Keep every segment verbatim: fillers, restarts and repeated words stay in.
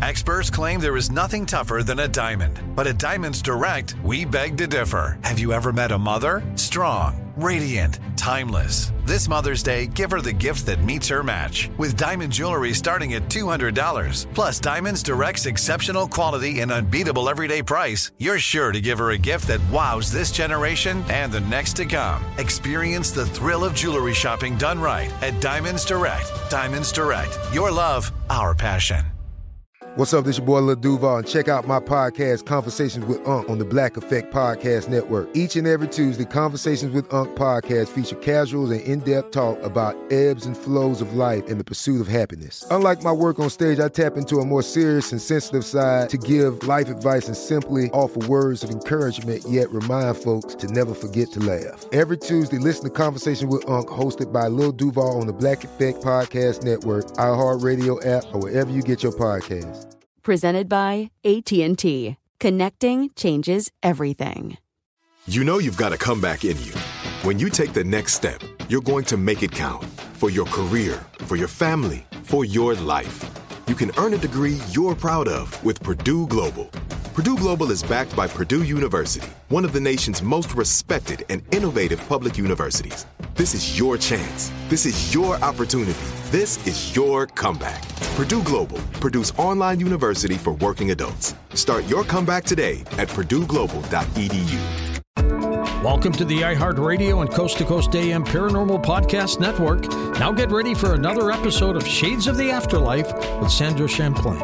Experts claim there is nothing tougher than a diamond. But at Diamonds Direct, we beg to differ. Have you ever met a mother? Strong, radiant, timeless. This Mother's Day, give her the gift that meets her match. With diamond jewelry starting at two hundred dollars. Plus Diamonds Direct's exceptional quality and unbeatable everyday price, you're sure to give her a gift that wows this generation and the next to come. Experience the thrill of jewelry shopping done right at Diamonds Direct. Diamonds Direct. Your love, our passion. What's up, this your boy Lil Duval, and check out my podcast, Conversations with Unc, on the Black Effect Podcast Network. Each and every Tuesday, Conversations with Unc podcast feature casual and in-depth talk about ebbs and flows of life and the pursuit of happiness. Unlike my work on stage, I tap into a more serious and sensitive side to give life advice and simply offer words of encouragement, yet remind folks to never forget to laugh. Every Tuesday, listen to Conversations with Unc, hosted by Lil Duval on the Black Effect Podcast Network, iHeartRadio app, or wherever you get your podcasts. Presented by A T and T. Connecting changes everything. You know you've got a comeback in you. When you take the next step, you're going to make it count. For your career, for your family, for your life. You can earn a degree you're proud of with Purdue Global. Purdue Global is backed by Purdue University, one of the nation's most respected and innovative public universities. This is your chance. This is your opportunity. This is your comeback. Purdue Global, Purdue's online university for working adults. Start your comeback today at purdue global dot e d u. Welcome to the iHeartRadio and Coast to Coast A M Paranormal Podcast Network. Now get ready for another episode of Shades of the Afterlife with Sandra Champlain.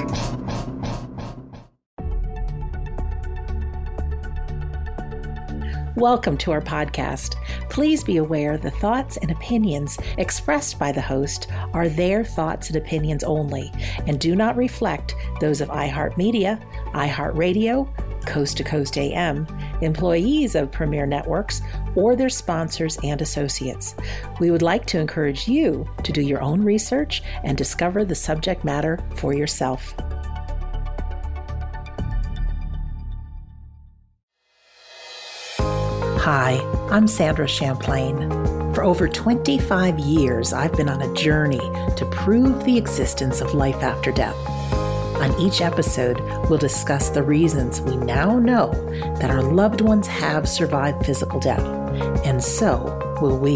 Welcome to our podcast. Please be aware the thoughts and opinions expressed by the host are their thoughts and opinions only and do not reflect those of iHeartMedia, iHeartRadio, Coast to Coast A M, employees of Premier Networks, or their sponsors and associates. We would like to encourage you to do your own research and discover the subject matter for yourself. Hi, I'm Sandra Champlain. For over twenty-five years, I've been on a journey to prove the existence of life after death. On each episode, we'll discuss the reasons we now know that our loved ones have survived physical death, and so will we.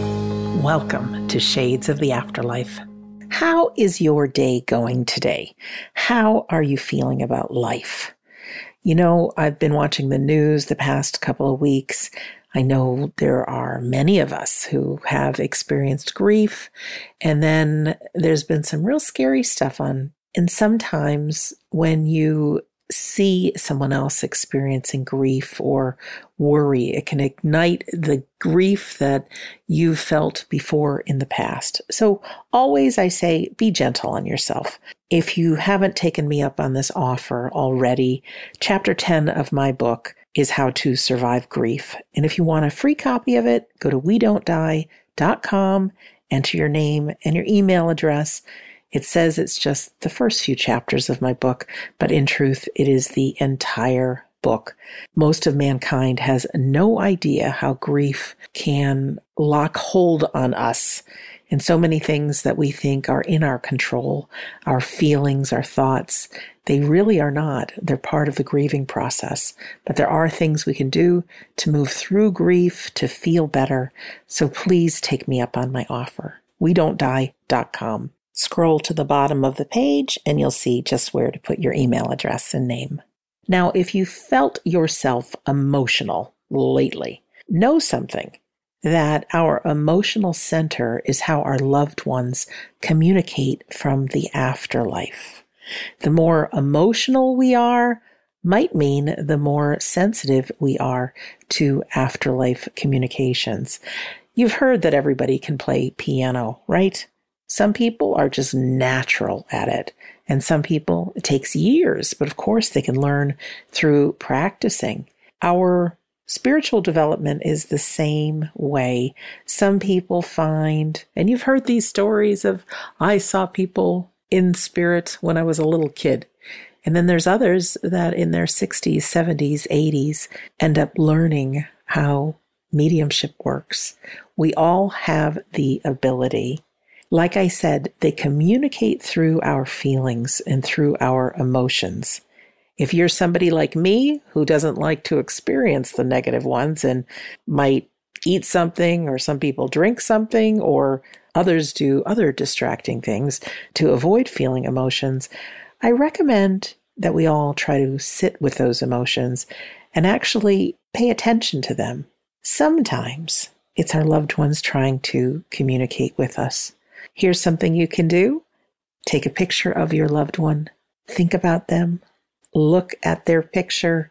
Welcome to Shades of the Afterlife. How is your day going today? How are you feeling about life? You know, I've been watching the news the past couple of weeks. I know there are many of us who have experienced grief, and then there's been some real scary stuff on. And sometimes when you see someone else experiencing grief or worry, it can ignite the grief that you've felt before in the past. So always I say, be gentle on yourself. If you haven't taken me up on this offer already, chapter ten of my book is How to Survive Grief. And if you want a free copy of it, go to we don't die dot com, enter your name and your email address. It says it's just the first few chapters of my book, but in truth, it is the entire book. Most of mankind has no idea how grief can lock hold on us. And so many things that we think are in our control, our feelings, our thoughts, they really are not. They're part of the grieving process. But there are things we can do to move through grief, to feel better. So please take me up on my offer. we don't die dot com. Scroll to the bottom of the page and you'll see just where to put your email address and name. Now, if you felt yourself emotional lately, know something, that our emotional center is how our loved ones communicate from the afterlife. The more emotional we are might mean the more sensitive we are to afterlife communications. You've heard that everybody can play piano, right? Some people are just natural at it, and some people, it takes years, but of course they can learn through practicing. Our spiritual development is the same way. Some people find, and you've heard these stories of, I saw people in spirit when I was a little kid. And then there's others that in their sixties, seventies, eighties end up learning how mediumship works. We all have the ability. Like I said, they communicate through our feelings and through our emotions. If you're somebody like me who doesn't like to experience the negative ones and might eat something, or some people drink something, or others do other distracting things to avoid feeling emotions, I recommend that we all try to sit with those emotions and actually pay attention to them. Sometimes it's our loved ones trying to communicate with us. Here's something you can do. Take a picture of your loved one. Think about them. Look at their picture.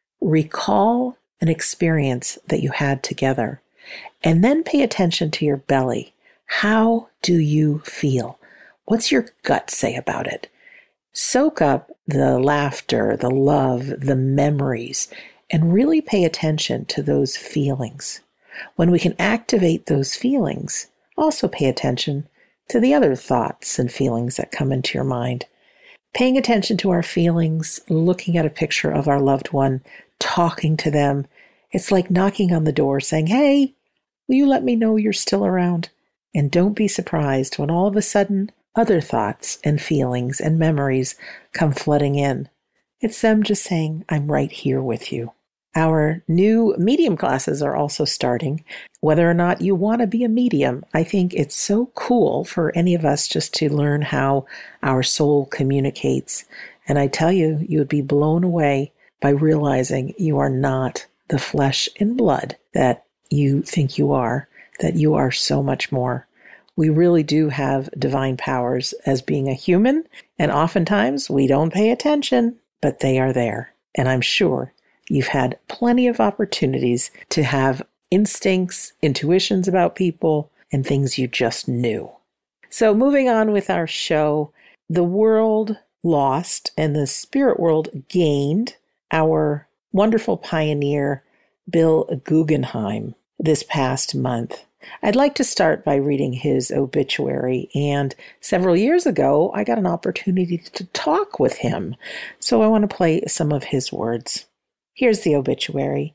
Recall an experience that you had together. And then pay attention to your belly. How do you feel? What's your gut say about it? Soak up the laughter, the love, the memories, and really pay attention to those feelings. When we can activate those feelings, also pay attention to the other thoughts and feelings that come into your mind. Paying attention to our feelings, looking at a picture of our loved one, talking to them, it's like knocking on the door saying, "Hey, will you let me know you're still around?" And don't be surprised when all of a sudden other thoughts and feelings and memories come flooding in. It's them just saying, "I'm right here with you." Our new medium classes are also starting. Whether or not you want to be a medium, I think it's so cool for any of us just to learn how our soul communicates. And I tell you, you would be blown away by realizing you are not the flesh and blood that you think you are, that you are so much more. We really do have divine powers as being a human, and oftentimes we don't pay attention, but they are there. And I'm sure you've had plenty of opportunities to have instincts, intuitions about people, and things you just knew. So moving on with our show, the world lost and the spirit world gained our wonderful pioneer, Bill Guggenheim, this past month. I'd like to start by reading his obituary, and several years ago, I got an opportunity to talk with him, so I want to play some of his words. Here's the obituary.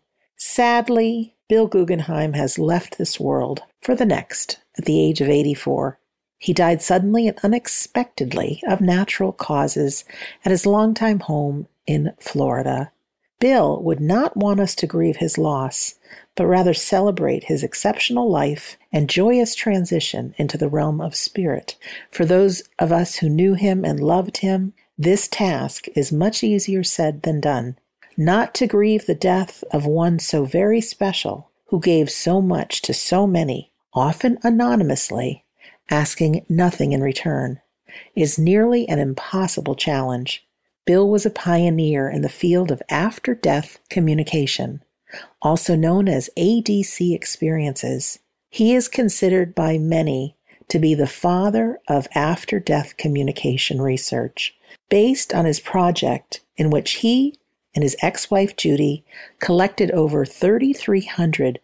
Sadly, Bill Guggenheim has left this world for the next at the age of eighty-four. He died suddenly and unexpectedly of natural causes at his longtime home in Florida. Bill would not want us to grieve his loss, but rather celebrate his exceptional life and joyous transition into the realm of spirit. For those of us who knew him and loved him, this task is much easier said than done. Not to grieve the death of one so very special, who gave so much to so many, often anonymously, asking nothing in return, is nearly an impossible challenge. Bill was a pioneer in the field of after-death communication, also known as A D C experiences. He is considered by many to be the father of after-death communication research, based on his project in which he and his ex-wife Judy collected over thirty-three hundred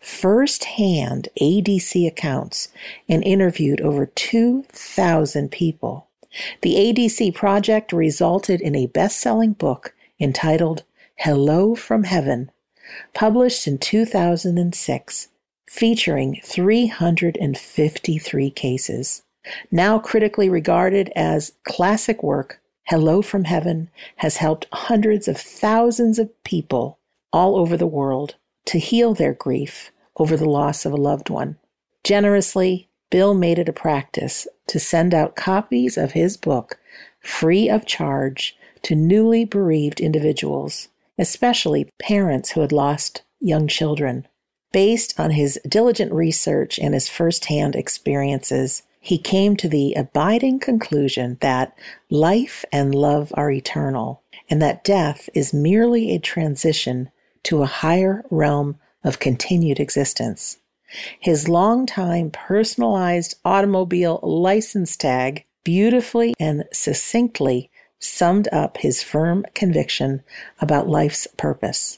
first-hand A D C accounts and interviewed over two thousand people. The A D C project resulted in a best-selling book entitled Hello from Heaven, published in two thousand six, featuring three hundred fifty-three cases. Now critically regarded as classic work, Hello from Heaven has helped hundreds of thousands of people all over the world to heal their grief over the loss of a loved one. Generously, Bill made it a practice to send out copies of his book free of charge to newly bereaved individuals, especially parents who had lost young children. Based on his diligent research and his firsthand experiences, he came to the abiding conclusion that life and love are eternal, and that death is merely a transition to a higher realm of continued existence. His longtime personalized automobile license tag beautifully and succinctly summed up his firm conviction about life's purpose.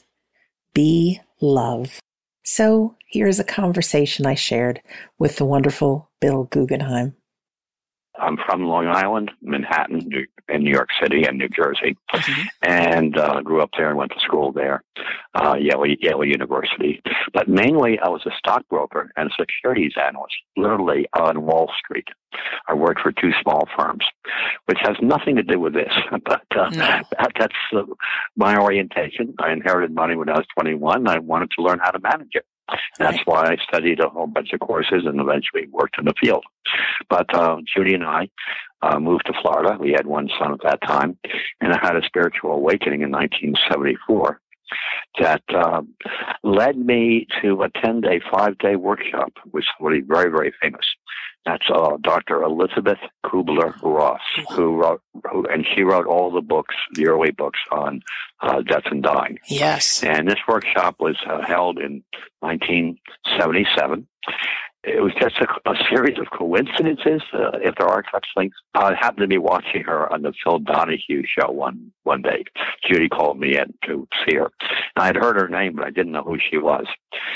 Be love. So here's a conversation I shared with the wonderful Bill Guggenheim. I'm from Long Island, Manhattan, New, in New York City, and New Jersey, mm-hmm. and uh, grew up there and went to school there, uh, Yale, Yale University. But mainly, I was a stockbroker and a securities analyst, literally on Wall Street. I worked for two small firms, which has nothing to do with this, but uh, no. that, that's uh, my orientation. I inherited money when I was twenty-one, and I wanted to learn how to manage it. That's right. why I studied a whole bunch of courses and eventually worked in the field. But uh, Judy and I uh, moved to Florida. We had one son at that time, and I had a spiritual awakening in nineteen seventy-four that uh, led me to attend a five-day workshop with somebody very, very famous. That's uh, Doctor Elizabeth Kubler-Ross, who wrote, who, and she wrote all the books, the early books on uh, death and dying. Yes. And this workshop was uh, held in nineteen seventy-seven. It was just a, a series of coincidences, uh, if there are such things. I happened to be watching her on the Phil Donahue show one, one day. Judy called me in to see her. And I had heard her name, but I didn't know who she was.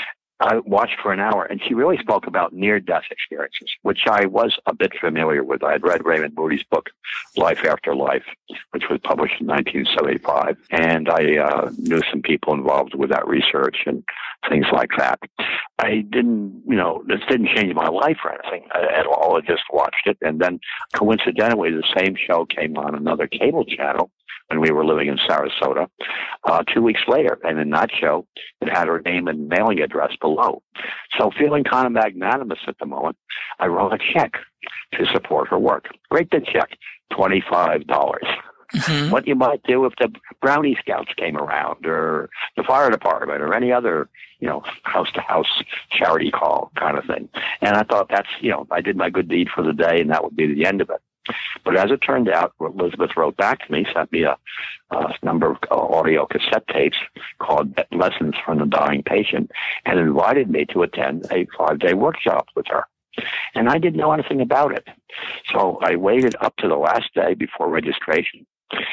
I watched for an hour, and she really spoke about near-death experiences, which I was a bit familiar with. I had read Raymond Moody's book, Life After Life, which was published in nineteen seventy-five, and I uh, knew some people involved with that research and things like that. I didn't, you know, this didn't change my life or anything at all. I just watched it, and then coincidentally, the same show came on another cable channel when we were living in Sarasota, uh, two weeks later. And in that show, it had her name and mailing address below. So feeling kind of magnanimous at the moment, I wrote a check to support her work. Great big check, twenty-five dollars. Mm-hmm. What you might do if the Brownie Scouts came around, or the fire department, or any other, you know, house-to-house charity call kind of thing. And I thought that's, you know, I did my good deed for the day, and that would be the end of it. But as it turned out, Elizabeth wrote back to me, sent me a, a number of audio cassette tapes called Lessons from the Dying Patient, and invited me to attend a five-day workshop with her. And I didn't know anything about it. So I waited up to the last day before registration.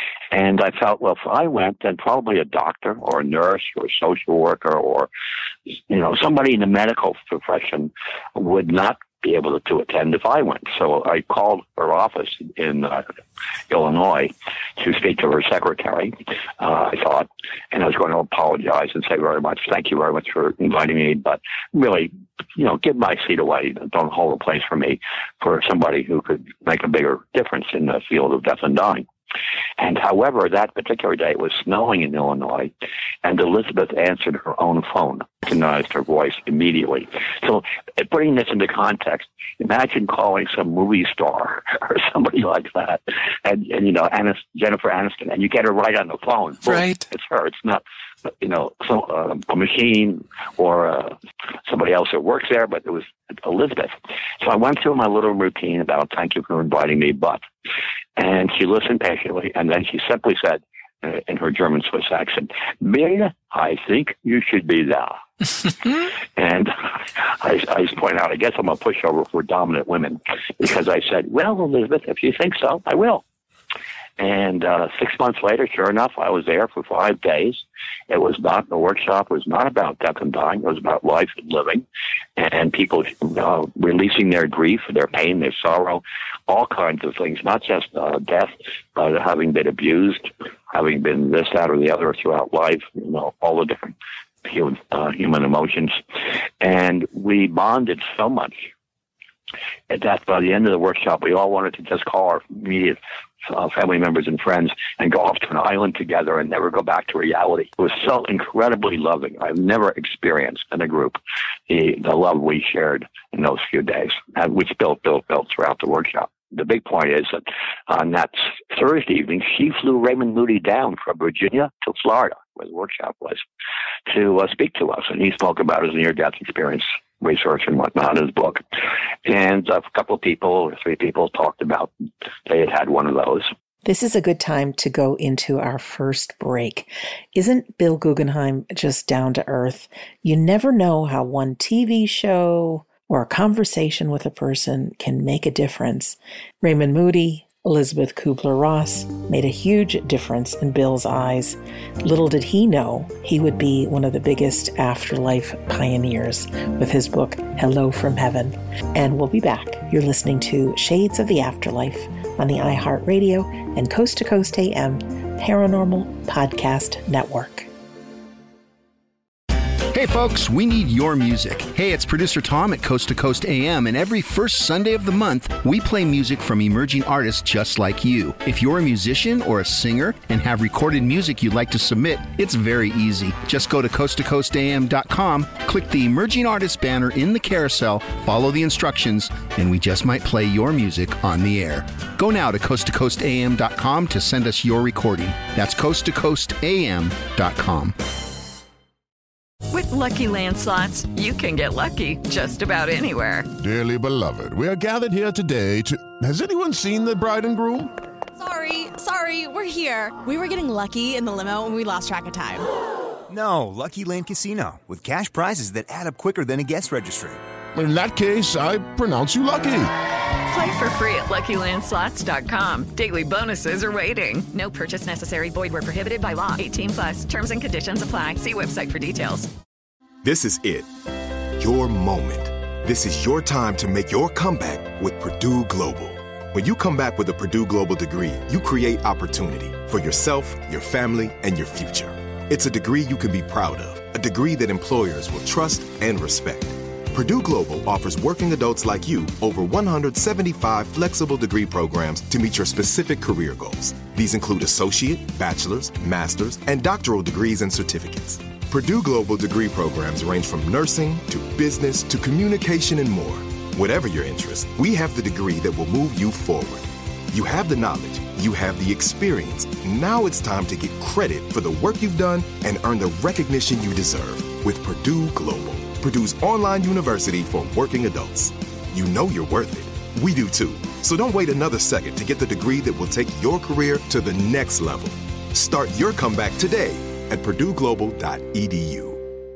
And I felt, well, if I went, then probably a doctor or a nurse or a social worker or, you know, somebody in the medical profession would not be able to attend if I went. So I called her office in uh, Illinois to speak to her secretary, uh, I thought, and I was going to apologize and say very much, thank you very much for inviting me, but really, you know, give my seat away. Don't hold a place for me for somebody who could make a bigger difference in the field of death and dying. And however, that particular day it was snowing in Illinois, and Elizabeth answered her own phone, recognized her voice immediately. So putting this into context, imagine calling some movie star or somebody like that, and, and you know, Anis, Jennifer Aniston, and you get her right on the phone. Boom, right. It's her. It's not, you know, so, uh, a machine or uh, somebody else that works there, but it was Elizabeth. So I went through my little routine about thank you for inviting me, but... And she listened patiently, and then she simply said, uh, in her German Swiss accent, Bill, I think you should be there. And I, I point out, I guess I'm a pushover for dominant women, because I said, well, Elizabeth, if you think so, I will. And uh, six months later, sure enough, I was there for five days. It was not, the workshop was not about death and dying. It was about life and living, and people uh, releasing their grief, their pain, their sorrow, all kinds of things, not just uh, death, but having been abused, having been this, that, or the other throughout life, you know, all the different human, uh, human emotions. And we bonded so much that by the end of the workshop, we all wanted to just call our immediate uh, family members and friends and go off to an island together and never go back to reality. It was so incredibly loving. I've never experienced in a group the, the love we shared in those few days, and which built, built, built throughout the workshop. The big point is that on that Thursday evening, she flew Raymond Moody down from Virginia to Florida, where the workshop was, to uh, speak to us. And he spoke about his near-death experience, research and whatnot in his book. And a couple of people, or three people, talked about they had had one of those. This is a good time to go into our first break. Isn't Bill Guggenheim just down to earth? You never know how one T V show or a conversation with a person can make a difference. Raymond Moody, Elizabeth Kubler-Ross made a huge difference in Bill's eyes. Little did he know he would be one of the biggest afterlife pioneers with his book, Hello from Heaven. And we'll be back. You're listening to Shades of the Afterlife on the iHeartRadio and Coast to Coast A M Paranormal Podcast Network. Hey folks, we need your music. Hey, it's producer Tom at Coast to Coast A M, and every first Sunday of the month, we play music from emerging artists just like you. If you're a musician or a singer and have recorded music you'd like to submit, it's very easy. Just go to coast to coast a m dot com, click the Emerging Artists banner in the carousel, follow the instructions, and we just might play your music on the air. Go now to coast to coast a m dot com to send us your recording. That's coast to coast a m dot com. With Lucky Land Slots, you can get lucky just about anywhere. Dearly beloved, we are gathered here today to... Has anyone seen the bride and groom? Sorry, sorry, we're here. We were getting lucky in the limo and we lost track of time. No, Lucky Land Casino, with cash prizes that add up quicker than a guest registry. In that case, I pronounce you lucky. Play for free at lucky land slots dot com. Daily bonuses are waiting. No purchase necessary. Void where prohibited by law. eighteen plus. Terms and conditions apply. See website for details. This is it. Your moment. This is your time to make your comeback with Purdue Global. When you come back with a Purdue Global degree, you create opportunity for yourself, your family, and your future. It's a degree you can be proud of, a degree that employers will trust and respect. Purdue Global offers working adults like you over one hundred seventy-five flexible degree programs to meet your specific career goals. These include associate, bachelor's, master's, and doctoral degrees and certificates. Purdue Global degree programs range from nursing to business to communication and more. Whatever your interest, we have the degree that will move you forward. You have the knowledge, you have the experience. Now it's time to get credit for the work you've done and earn the recognition you deserve with Purdue Global, Purdue's online university for working adults. You know you're worth it. We do too. So don't wait another second to get the degree that will take your career to the next level. Start your comeback today at purdue global dot e d u.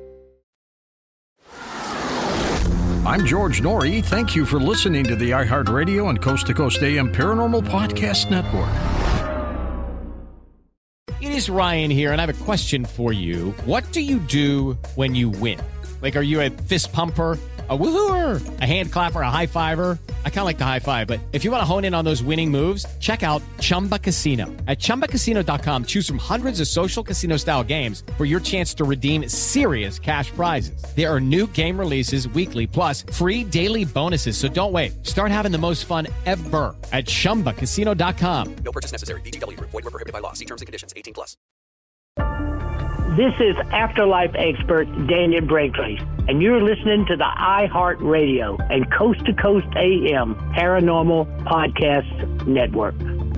I'm George Norrie. Thank you for listening to the iHeartRadio and Coast to Coast A M Paranormal Podcast Network. It is Ryan here, and I have a question for you. What do you do when you win? Like, are you a fist pumper, a woohooer, a hand clapper, a high fiver? I kind of like the high five, but if you want to hone in on those winning moves, check out Chumba Casino. At chumba casino dot com, choose from hundreds of social casino-style games for your chance to redeem serious cash prizes. There are new game releases weekly, plus free daily bonuses, so don't wait. Start having the most fun ever at chumba casino dot com. No purchase necessary. V G W. Void where prohibited by law. See terms and conditions. eighteen plus. This is Afterlife expert Daniel Brinkley, and you're listening to the iHeartRadio and Coast to Coast A M Paranormal Podcast Network.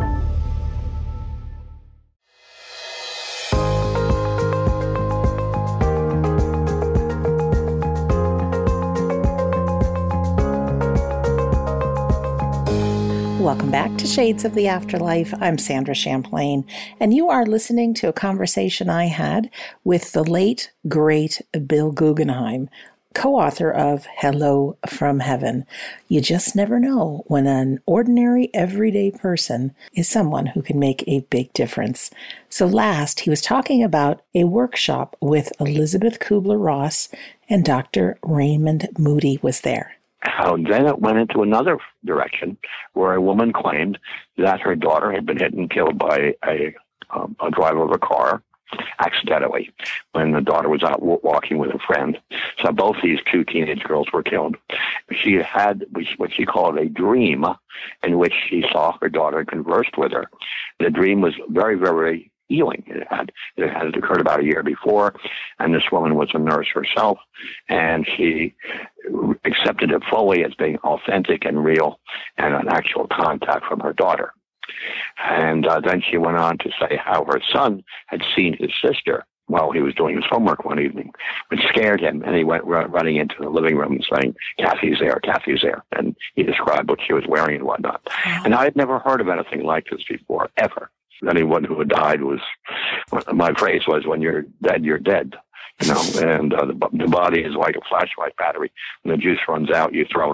Welcome back to Shades of the Afterlife. I'm Sandra Champlain, and you are listening to a conversation I had with the late, great Bill Guggenheim, co-author of Hello from Heaven. You just never know when an ordinary, everyday person is someone who can make a big difference. So last, he was talking about a workshop with Elizabeth Kubler-Ross, and Doctor Raymond Moody was there. How then it went into another direction where a woman claimed that her daughter had been hit and killed by a, um, a driver of a car accidentally when the daughter was out w- walking with a friend. So both these two teenage girls were killed. She had what she called a dream in which she saw her daughter and conversed with her. The dream was very, very healing. It had, it had occurred about a year before, and this woman was a nurse herself, and she accepted it fully as being authentic and real and an actual contact from her daughter. And uh, then she went on to say how her son had seen his sister while he was doing his homework one evening, which scared him, and he went r- running into the living room and saying, Kathy's there, Kathy's there. And he described what she was wearing and whatnot. And I had never heard of anything like this before, ever. Anyone who had died was, my phrase was, when you're dead, you're dead. You know, and uh, the, the body is like a flashlight battery. When the juice runs out, you throw it away.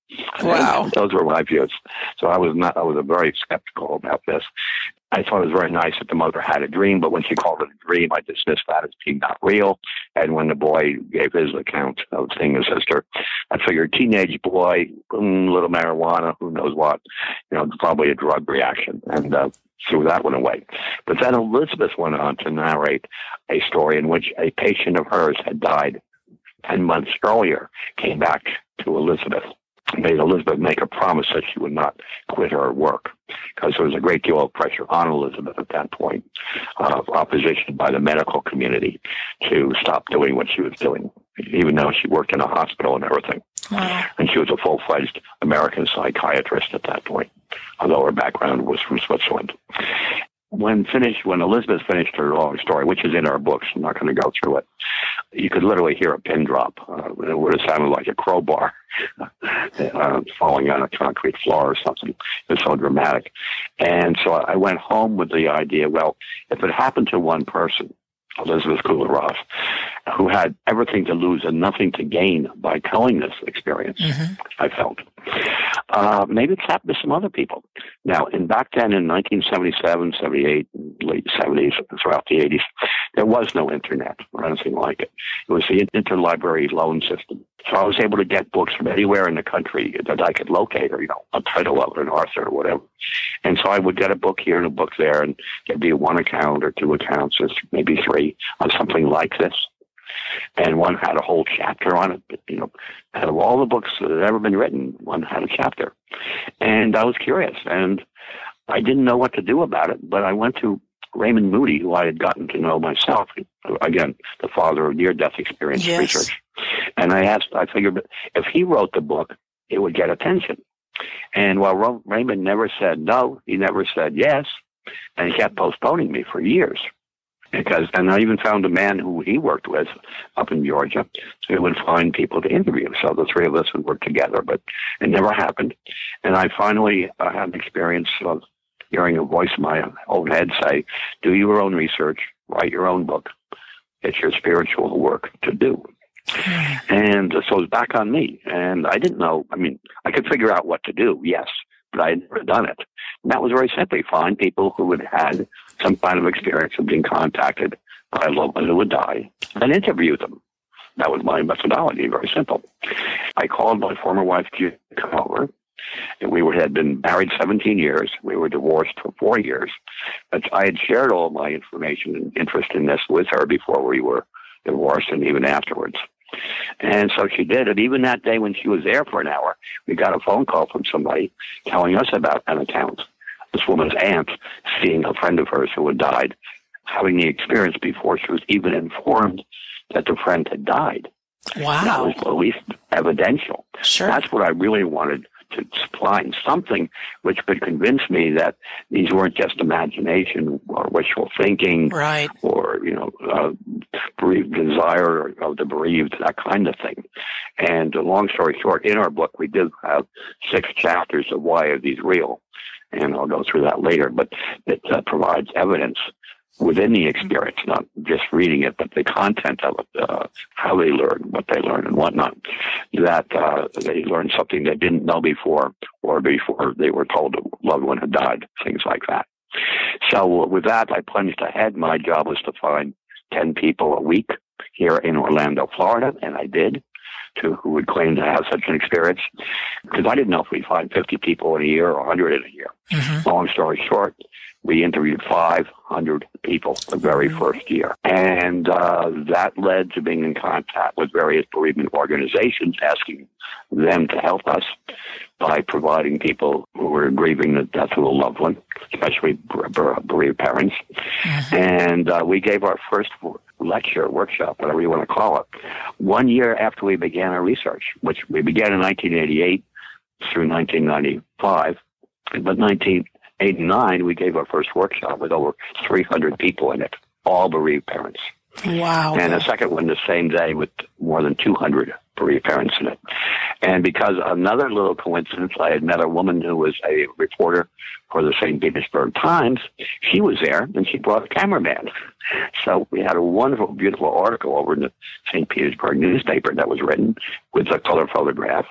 Wow. And those were my views. So I was not, I was very skeptical about this. I thought it was very nice that the mother had a dream, but when she called it a dream, I dismissed that as being not real. And when the boy gave his account of seeing his sister, I figured teenage boy, mm, little marijuana, who knows what, you know, probably a drug reaction. And uh, threw that one away. But then Elizabeth went on to narrate a story in which a patient of hers had died ten months earlier, came back to Elizabeth, made Elizabeth make a promise that she would not quit her work, because there was a great deal of pressure on Elizabeth at that point, uh, opposition by the medical community to stop doing what she was doing, even though she worked in a hospital and everything. Wow. And she was a full-fledged American psychiatrist at that point, although her background was from Switzerland. When finished, when Elizabeth finished her long story, which is in our books, I'm not going to go through it, you could literally hear a pin drop. Uh, it would have sounded like a crowbar uh, falling on a concrete floor or something. It was so dramatic. And so I went home with the idea, well, if it happened to one person, Elizabeth Kubler-Ross, who had everything to lose and nothing to gain by telling this experience, mm-hmm. I felt. Uh, maybe it's happened to some other people. Now, in back then in nineteen seventy-seven, seventy-eight, late seventies, throughout the eighties, there was no internet or anything like it. It was the interlibrary loan system. So I was able to get books from anywhere in the country that I could locate, or, you know, a title of it, an author or whatever. And so I would get a book here and a book there, and there'd be one account or two accounts, or maybe three, on something like this. And one had a whole chapter on it. But, you know, out of all the books that had ever been written, one had a chapter. And I was curious, and I didn't know what to do about it, but I went to Raymond Moody, who I had gotten to know myself, again, the father of near-death experience yes. research. And I asked, I figured if he wrote the book, it would get attention. And while Raymond never said no, he never said yes, and he kept postponing me for years. Because, and I even found a man who he worked with up in Georgia, so he would find people to interview. So the three of us would work together, but it never happened. And I finally uh, had an experience of hearing a voice in my own head say, do your own research, write your own book. It's your spiritual work to do. And so it was back on me. And I didn't know, I mean, I could figure out what to do, yes, but I had never done it. And that was very simply find people who had had some kind of experience of being contacted by a loved one who would die and interview them. That was my methodology, very simple. I called my former wife, Judy, to come over. And we were, had been married seventeen years. We were divorced for four years. But I had shared all my information and interest in this with her before we were divorced and even afterwards. And so she did. And even that day when she was there for an hour, we got a phone call from somebody telling us about an account. This woman's aunt seeing a friend of hers who had died, having the experience before she was even informed that the friend had died. Wow. That was at least evidential. Sure. That's what I really wanted to find, something which could convince me that these weren't just imagination or wishful thinking, right, or, you know, uh, bereaved desire of the bereaved, that kind of thing. And uh, long story short, in our book, we did have six chapters of why are these real, and I'll go through that later, but it uh, provides evidence within the experience, not just reading it, but the content of it, uh, how they learn, what they learn, and whatnot, that uh, they learned something they didn't know before, or before they were told a loved one had died, things like that. So with that, I plunged ahead. My job was to find ten people a week here in Orlando, Florida, and I did, to who would claim to have such an experience, because I didn't know if we'd find fifty people in a year or one hundred in a year. Mm-hmm. Long story short, we interviewed five hundred people the very first year. And uh, that led to being in contact with various bereavement organizations, asking them to help us by providing people who were grieving the death of a loved one, especially bereaved parents. Mm-hmm. And uh, we gave our first lecture, workshop, whatever you want to call it, one year after we began our research, which we began in nineteen eighty-eight through nineteen ninety-five. But nineteen eighty-nine, we gave our first workshop with over three hundred people in it, all bereaved parents. Wow. And a second one the same day with more than two hundred bereaved parents in it. And because another little coincidence, I had met a woman who was a reporter for the Saint Petersburg Times. She was there, and she brought a cameraman. So we had a wonderful, beautiful article over in the Saint Petersburg newspaper that was written with a color photograph.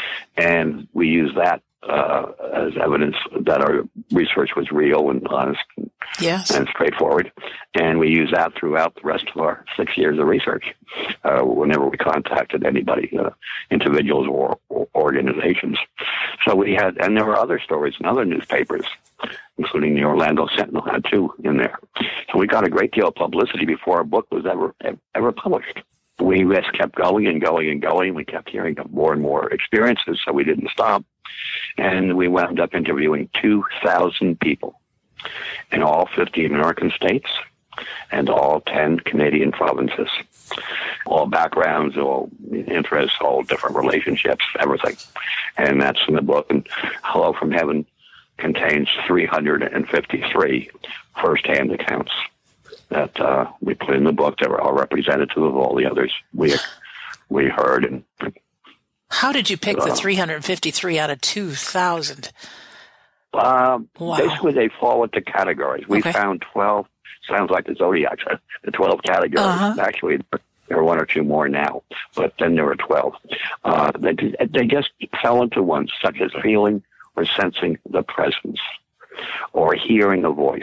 And we used that uh, as evidence that our research was real and honest and, yes. and straightforward. And we used that throughout the rest of our six years of research, uh, whenever we contacted anybody, uh, individuals or, or organizations. So we had, and there were other stories in other newspapers, including the Orlando Sentinel had two in there. So we got a great deal of publicity before our book was ever ever published. We just kept going and going and going. We kept hearing of more and more experiences, so we didn't stop. And we wound up interviewing two thousand people in all fifty American states and all ten Canadian provinces. All backgrounds, all interests, all different relationships, everything. And that's in the book. And Hello from Heaven contains three hundred fifty-three firsthand accounts that uh, we put in the book that are all representative of all the others we we heard. And how did you pick uh, the three hundred fifty-three out of two thousand? Uh, wow. Basically, they fall into categories. We okay. found twelve. Sounds like the Zodiac, the twelve categories. Uh-huh. Actually, there are one or two more now, but then there were twelve. Uh, they, they just fell into ones, such as feeling or sensing the presence, or hearing a voice,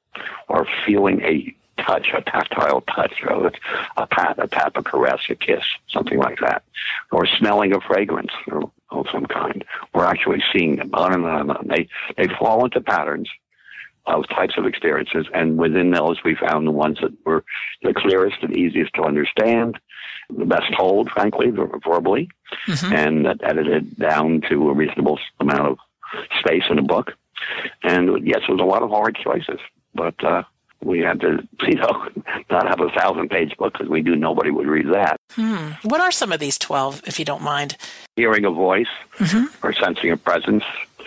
or feeling a touch, a tactile touch, or a pat, a tap, a caress, a kiss, something like that, or smelling a fragrance or, of some kind, or actually seeing them, on and on and on. They, they fall into patterns of types of experiences, and within those we found the ones that were the clearest and easiest to understand, the best told, frankly, verbally, mm-hmm. and that edited down to a reasonable amount of space in a book. And yes, it was a lot of hard choices, but uh, we had to, you know, not have a thousand-page book because we knew nobody would read that. Hmm. What are some of these twelve, if you don't mind? Hearing a voice, mm-hmm. or sensing a presence,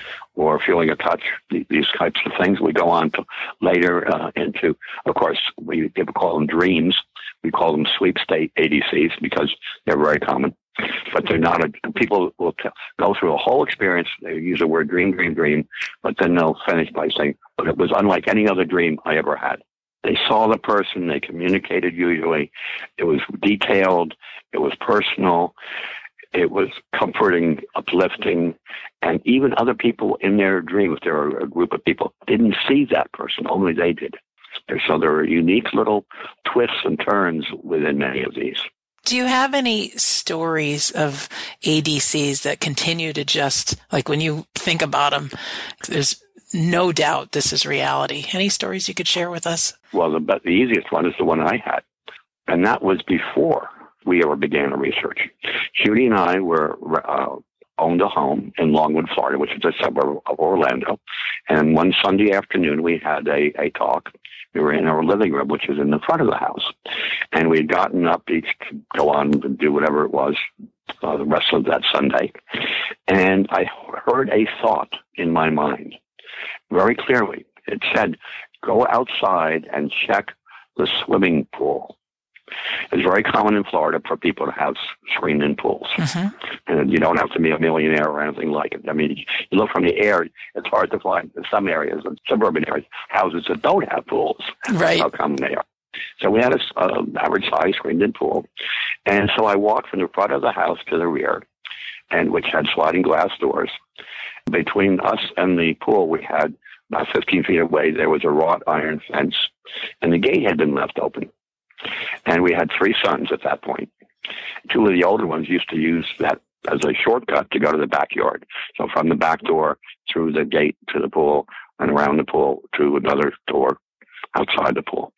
or feeling a touch, these types of things. We go on to later uh, into, of course, we people call them dreams. We call them sleep state A D Cs because they're very common. But they're not, a, people will t- go through a whole experience. They use the word dream, dream, dream, but then they'll finish by saying, but it was unlike any other dream I ever had. They saw the person, they communicated usually. It was detailed, it was personal, it was comforting, uplifting, and even other people in their dreams, there were a group of people, didn't see that person, only they did. So there are unique little twists and turns within many of these. Do you have any stories of A D Cs that continue to just, like when you think about them, there's no doubt this is reality? Any stories you could share with us? Well, the, the easiest one is the one I had, and that was before we ever began the research. Judy and I were uh, owned a home in Longwood, Florida, which is a suburb of Orlando, and one Sunday afternoon we had a, a talk. We were in our living room, which is in the front of the house. And we had gotten up each to go on and do whatever it was uh, the rest of that Sunday. And I heard a thought in my mind very clearly. It said, go outside and check the swimming pool. It's very common in Florida for people to have screened-in pools. Mm-hmm. And you don't have to be a millionaire or anything like it. I mean, you look from the air, it's hard to find in some areas, in suburban areas, houses that don't have pools. Right. That's how common they are. So we had an uh, average-sized screened-in pool. And so I walked from the front of the house to the rear, and which had sliding glass doors. Between us and the pool, we had about fifteen feet away, there was a wrought iron fence, and the gate had been left open. And we had three sons at that point. Two of the older ones used to use that as a shortcut to go to the backyard. So from the back door through the gate to the pool and around the pool to another door outside the pool.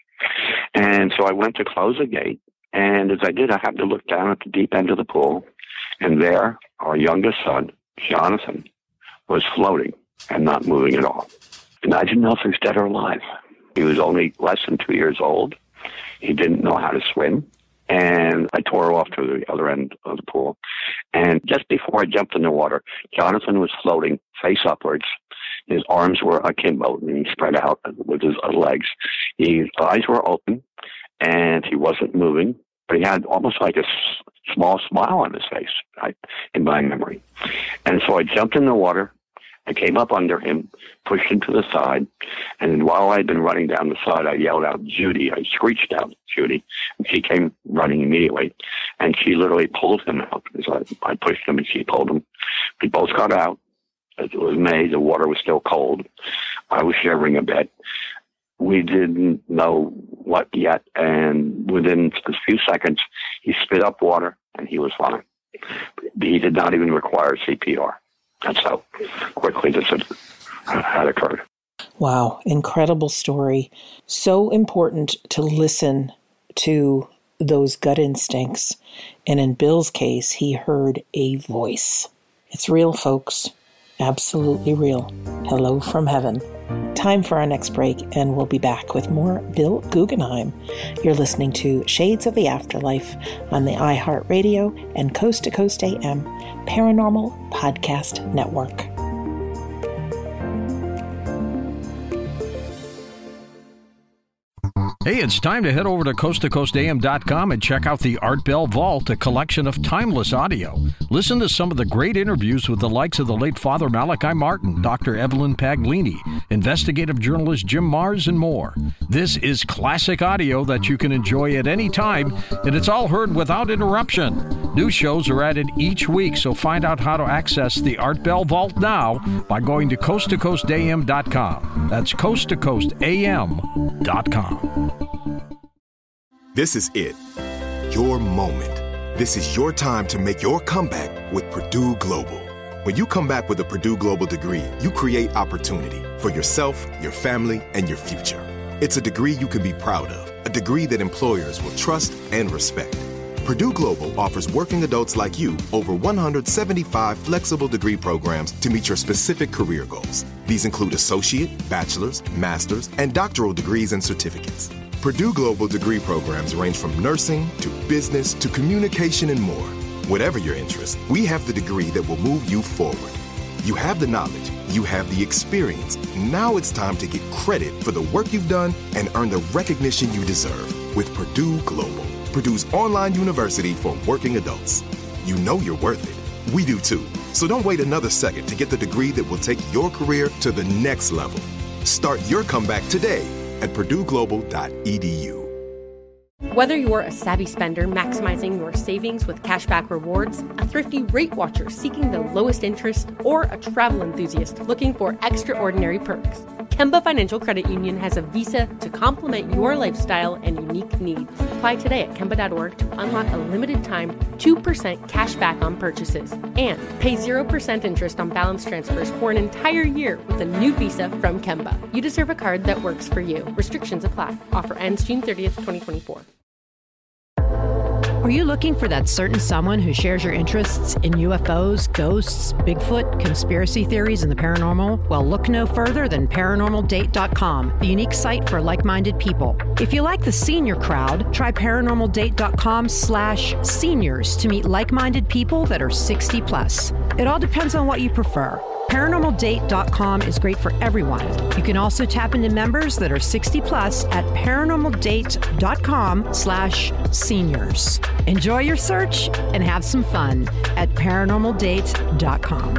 And so I went to close the gate. And as I did, I happened to look down at the deep end of the pool. And there, our youngest son, Jonathan, was floating and not moving at all. And I didn't know if he was dead or alive. He was only less than two years old. He didn't know how to swim, and I tore off to the other end of the pool. And just before I jumped in the water, Jonathan was floating face upwards. His arms were akimbo, and he spread out with his legs. His eyes were open, and he wasn't moving. but he had almost like a s- small smile on his face, right, in my memory. And so I jumped in the water. I came up under him, pushed him to the side, and while I'd been running down the side, I yelled out, "Judy!" I screeched out, "Judy!" And she came running immediately, and she literally pulled him out. So I, I pushed him, and she pulled him. We both got out. It was May. The water was still cold. I was shivering a bit. We didn't know what yet, and within a few seconds, he spit up water, and he was fine. He did not even require C P R. That's how quickly this had, had occurred. Wow, incredible story. So important to listen to those gut instincts. And in Bill's case, he heard a voice. It's real, folks. Absolutely real. Hello from heaven. Time for our next break, and we'll be back with more Bill Guggenheim. You're listening to Shades of the Afterlife on the iHeartRadio and Coast to Coast A M Paranormal Podcast Network. Hey, it's time to head over to coast to coast a m dot com and check out the Art Bell Vault, a collection of timeless audio. Listen to some of the great interviews with the likes of the late Father Malachi Martin, Doctor Evelyn Paglini, investigative journalist Jim Mars, and more. This is classic audio that you can enjoy at any time, and it's all heard without interruption. New shows are added each week, so find out how to access the Art Bell Vault now by going to coast to coast a m dot com. That's coast to coast a m dot com. This is it. Your moment. This is your time to make your comeback with Purdue Global. When you come back with a Purdue Global degree, you create opportunity for yourself, your family, and your future. It's a degree you can be proud of, a degree that employers will trust and respect. Purdue Global offers working adults like you over one hundred seventy-five flexible degree programs to meet your specific career goals. These include associate, bachelor's, master's, and doctoral degrees and certificates. Purdue Global degree programs range from nursing to business to communication and more. Whatever your interest, we have the degree that will move you forward. You have the knowledge, you have the experience. Now it's time to get credit for the work you've done and earn the recognition you deserve with Purdue Global, Purdue's online university for working adults. You know you're worth it. We do too. So don't wait another second to get the degree that will take your career to the next level. Start your comeback today at purdue global dot e d u. Whether you're a savvy spender maximizing your savings with cashback rewards, a thrifty rate watcher seeking the lowest interest, or a travel enthusiast looking for extraordinary perks, Kemba Financial Credit Union has a visa to complement your lifestyle and unique needs. Apply today at kemba dot org to unlock a limited time two percent cash back on purchases and pay zero percent interest on balance transfers for an entire year with a new visa from Kemba. You deserve a card that works for you. Restrictions apply. Offer ends June thirtieth, twenty twenty-four. Are you looking for that certain someone who shares your interests in U F Os, ghosts, Bigfoot, conspiracy theories, and the paranormal? Well, look no further than paranormal date dot com, the unique site for like-minded people. If you like the senior crowd, try paranormal date dot com slash seniors to meet like-minded people that are sixty plus. It all depends on what you prefer. paranormal date dot com is great for everyone. You can also tap into members that are sixty plus at paranormal date dot com slash seniors. Enjoy your search and have some fun at paranormal date dot com.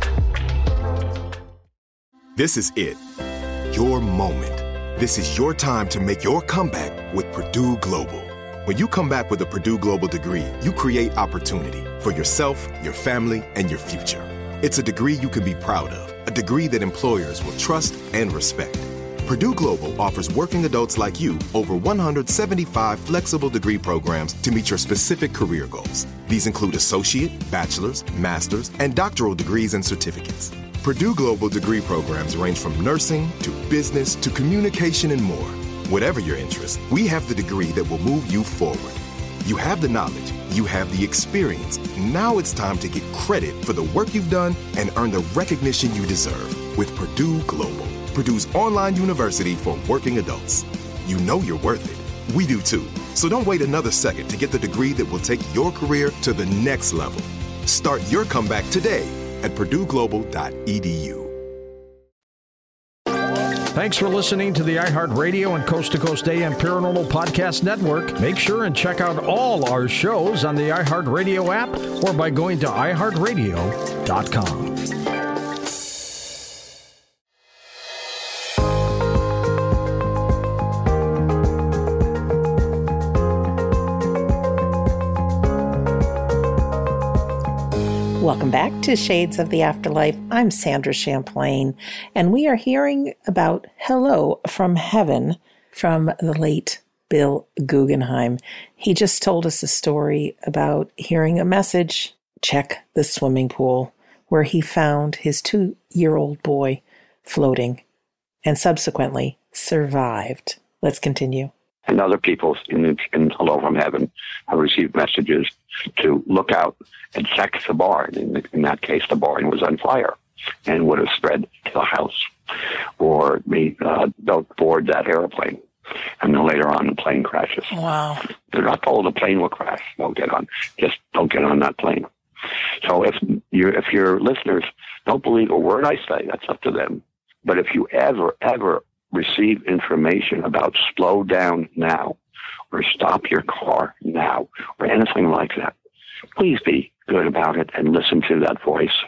This is it. Your moment. This is your time to make your comeback with Purdue Global. When you come back with a Purdue Global degree, you create opportunity for yourself, your family, and your future. It's a degree you can be proud of, a degree that employers will trust and respect. Purdue Global offers working adults like you over one hundred seventy-five flexible degree programs to meet your specific career goals. These include associate, bachelor's, master's, and doctoral degrees and certificates. Purdue Global degree programs range from nursing to business to communication and more. Whatever your interest, we have the degree that will move you forward. You have the knowledge, you have the experience. Now it's time to get credit for the work you've done and earn the recognition you deserve with Purdue Global, Purdue's online university for working adults. You know you're worth it. We do too. So don't wait another second to get the degree that will take your career to the next level. Start your comeback today at purdue global dot e d u. Thanks for listening to the iHeartRadio and Coast to Coast A M Paranormal Podcast Network. Make sure and check out all our shows on the iHeartRadio app or by going to i heart radio dot com. Welcome back to Shades of the Afterlife. I'm Sandra Champlain, and we are hearing about Hello from Heaven from the late Bill Guggenheim. He just told us a story about hearing a message, check the swimming pool, where he found his two-year-old boy floating and subsequently survived. Let's continue. And other people in, in Hello from Heaven have received messages to look out and check the barn. In, in that case, the barn was on fire and would have spread to the house. Or we uh, don't board that airplane. And then later on, the plane crashes. Wow. They're not told the plane will crash. Don't get on. Just don't get on that plane. So if, you if your listeners don't believe a word I say, that's up to them. But if you ever, ever receive information about slow down now or stop your car now or anything like that, please be good about it and listen to that voice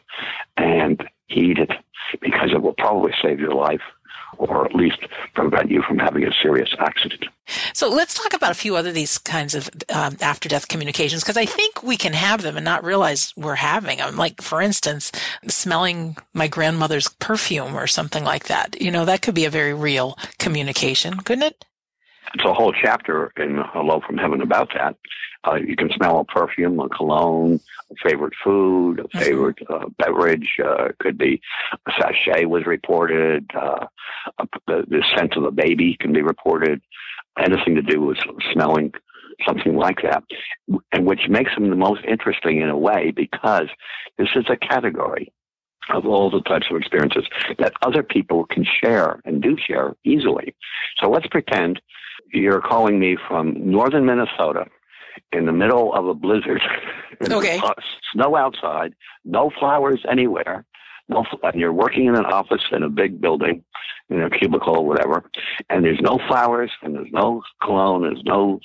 and heed it, because it will probably save your life or at least prevent you from having a serious accident. So let's talk about a few other these kinds of um, after-death communications, because I think we can have them and not realize we're having them. Like, for instance, smelling my grandmother's perfume or something like that. You know, that could be a very real communication, couldn't it? It's a whole chapter in Hello from Heaven about that. Uh, you can smell a perfume, a cologne, a favorite food, a favorite uh, beverage. Uh, could be a sachet was reported. Uh, a, the, the scent of a baby can be reported. Anything to do with smelling something like that, and which makes them the most interesting in a way, because this is a category of all the types of experiences that other people can share and do share easily. So let's pretend you're calling me from northern Minnesota in the middle of a blizzard. Okay. Snow outside, no flowers anywhere, no, and you're working in an office in a big building, in a cubicle or whatever, and there's no flowers, and there's no cologne, there's no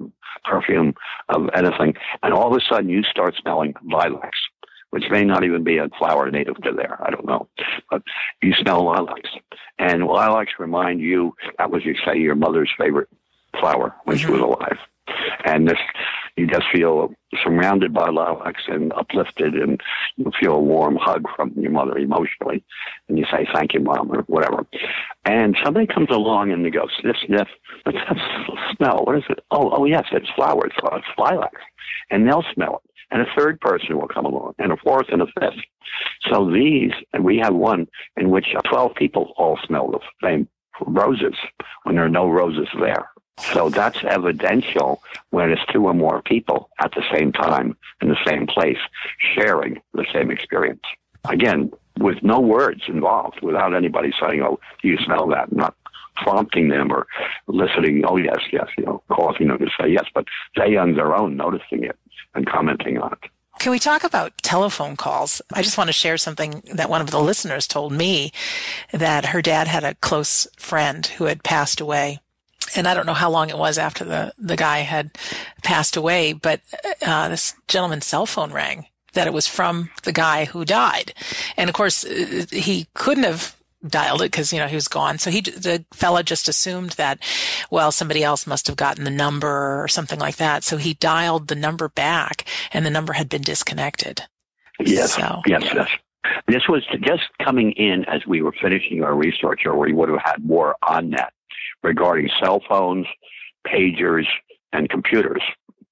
perfume of anything, and all of a sudden you start smelling lilacs, which may not even be a flower native to there, I don't know, but you smell lilacs. And lilacs remind you, that was, you say, your mother's favorite flower when mm-hmm. she was alive. And this, you just feel surrounded by lilacs and uplifted, and you feel a warm hug from your mother emotionally. And you say, thank you, Mom, or whatever. And somebody comes along and they go, sniff, sniff. What's that smell? What is it? Oh, oh yes, it's flowers. Oh, it's lilacs. And they'll smell it. And a third person will come along, and a fourth and a fifth. So these, and we have one in which twelve people all smell the same roses when there are no roses there. So that's evidential when it's two or more people at the same time in the same place sharing the same experience. Again, with no words involved, without anybody saying, oh, do you smell that? Not prompting them or eliciting, oh, yes, yes, you know, causing them to say yes, but they on their own noticing it and commenting on it. Can we talk about telephone calls? I just want to share something that one of the listeners told me, that her dad had a close friend who had passed away. And I don't know how long it was after the, the guy had passed away, but uh, this gentleman's cell phone rang, that it was from the guy who died. And of course, he couldn't have dialed it because, you know, he was gone. So he, the fella just assumed that, well, somebody else must have gotten the number or something like that. So he dialed the number back, and the number had been disconnected. Yes, so, yes, yeah. yes. This was just coming in as we were finishing our research, or we would have had more on that regarding cell phones, pagers, and computers.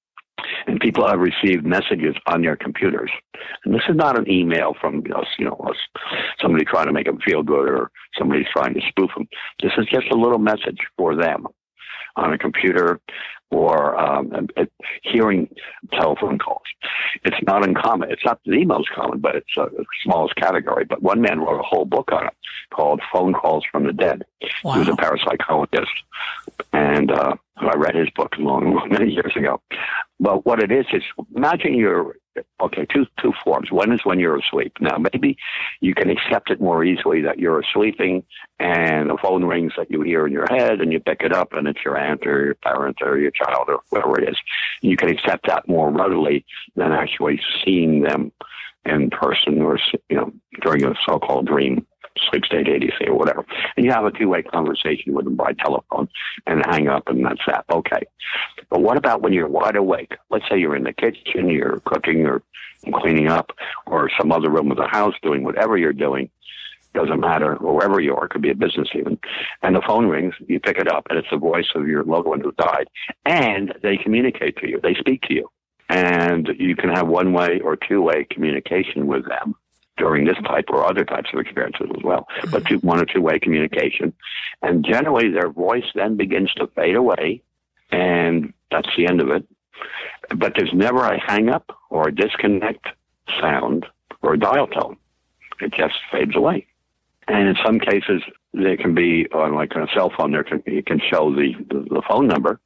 And people have received messages on their computers. And this is not an email from us, you know, us, somebody trying to make them feel good or somebody trying to spoof them. This is just a little message for them on a computer or um, hearing telephone calls. It's not uncommon. It's not the most common, but it's uh, the smallest category. But one man wrote a whole book on it called Phone Calls from the Dead. Wow. He was a parapsychologist. And uh, I read his book long, many years ago. But what it is, is imagine you're Okay, two two forms. One is when you're asleep. Now, maybe you can accept it more easily that you're sleeping and the phone rings that you hear in your head and you pick it up and it's your aunt or your parent or your child or whoever it is. You can accept that more readily than actually seeing them in person or, you know, during a so-called dream, sleep state A D C or whatever. And you have a two-way conversation with them by telephone and hang up and that's that. Okay. But what about when you're wide awake? Let's say you're in the kitchen, you're cooking or cleaning up or some other room of the house doing whatever you're doing. Doesn't matter, wherever you are, it could be a business even. And the phone rings, you pick it up, and it's the voice of your loved one who died. And they communicate to you. They speak to you. And you can have one-way or two-way communication with them during this type or other types of experiences as well. But two, one or two-way communication. And generally, their voice then begins to fade away, and that's the end of it. But there's never a hang-up or a disconnect sound or a dial tone. It just fades away. And in some cases, there can be, on like on a cell phone, there can, you can show the, the, the phone number.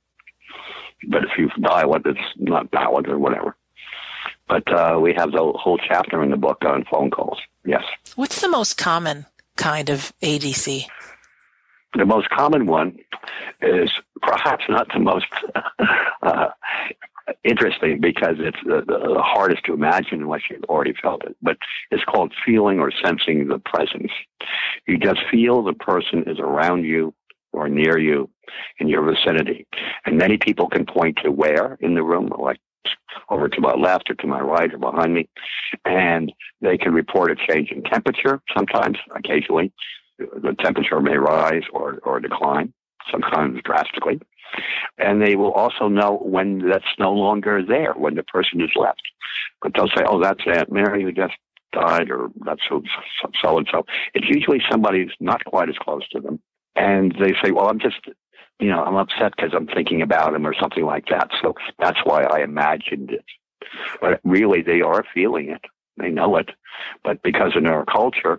But if you dial it, it's not valid or whatever. But uh, we have the whole chapter in the book on phone calls. Yes. What's the most common kind of A D C? The most common one is perhaps not the most uh, interesting because it's the, the hardest to imagine unless you've already felt it. But it's called feeling or sensing the presence. You just feel the person is around you or near you in your vicinity. And many people can point to where in the room, like over to my left or to my right or behind me. And they can report a change in temperature sometimes, occasionally. The temperature may rise or, or decline, sometimes drastically. And they will also know when that's no longer there, when the person is left. But they'll say, oh, that's Aunt Mary who just died, or that's so-and-so. It's usually somebody who's not quite as close to them. And they say, well, I'm just, you know, I'm upset because I'm thinking about him or something like that. So that's why I imagined it. But really, they are feeling it. They know it. But because in our culture,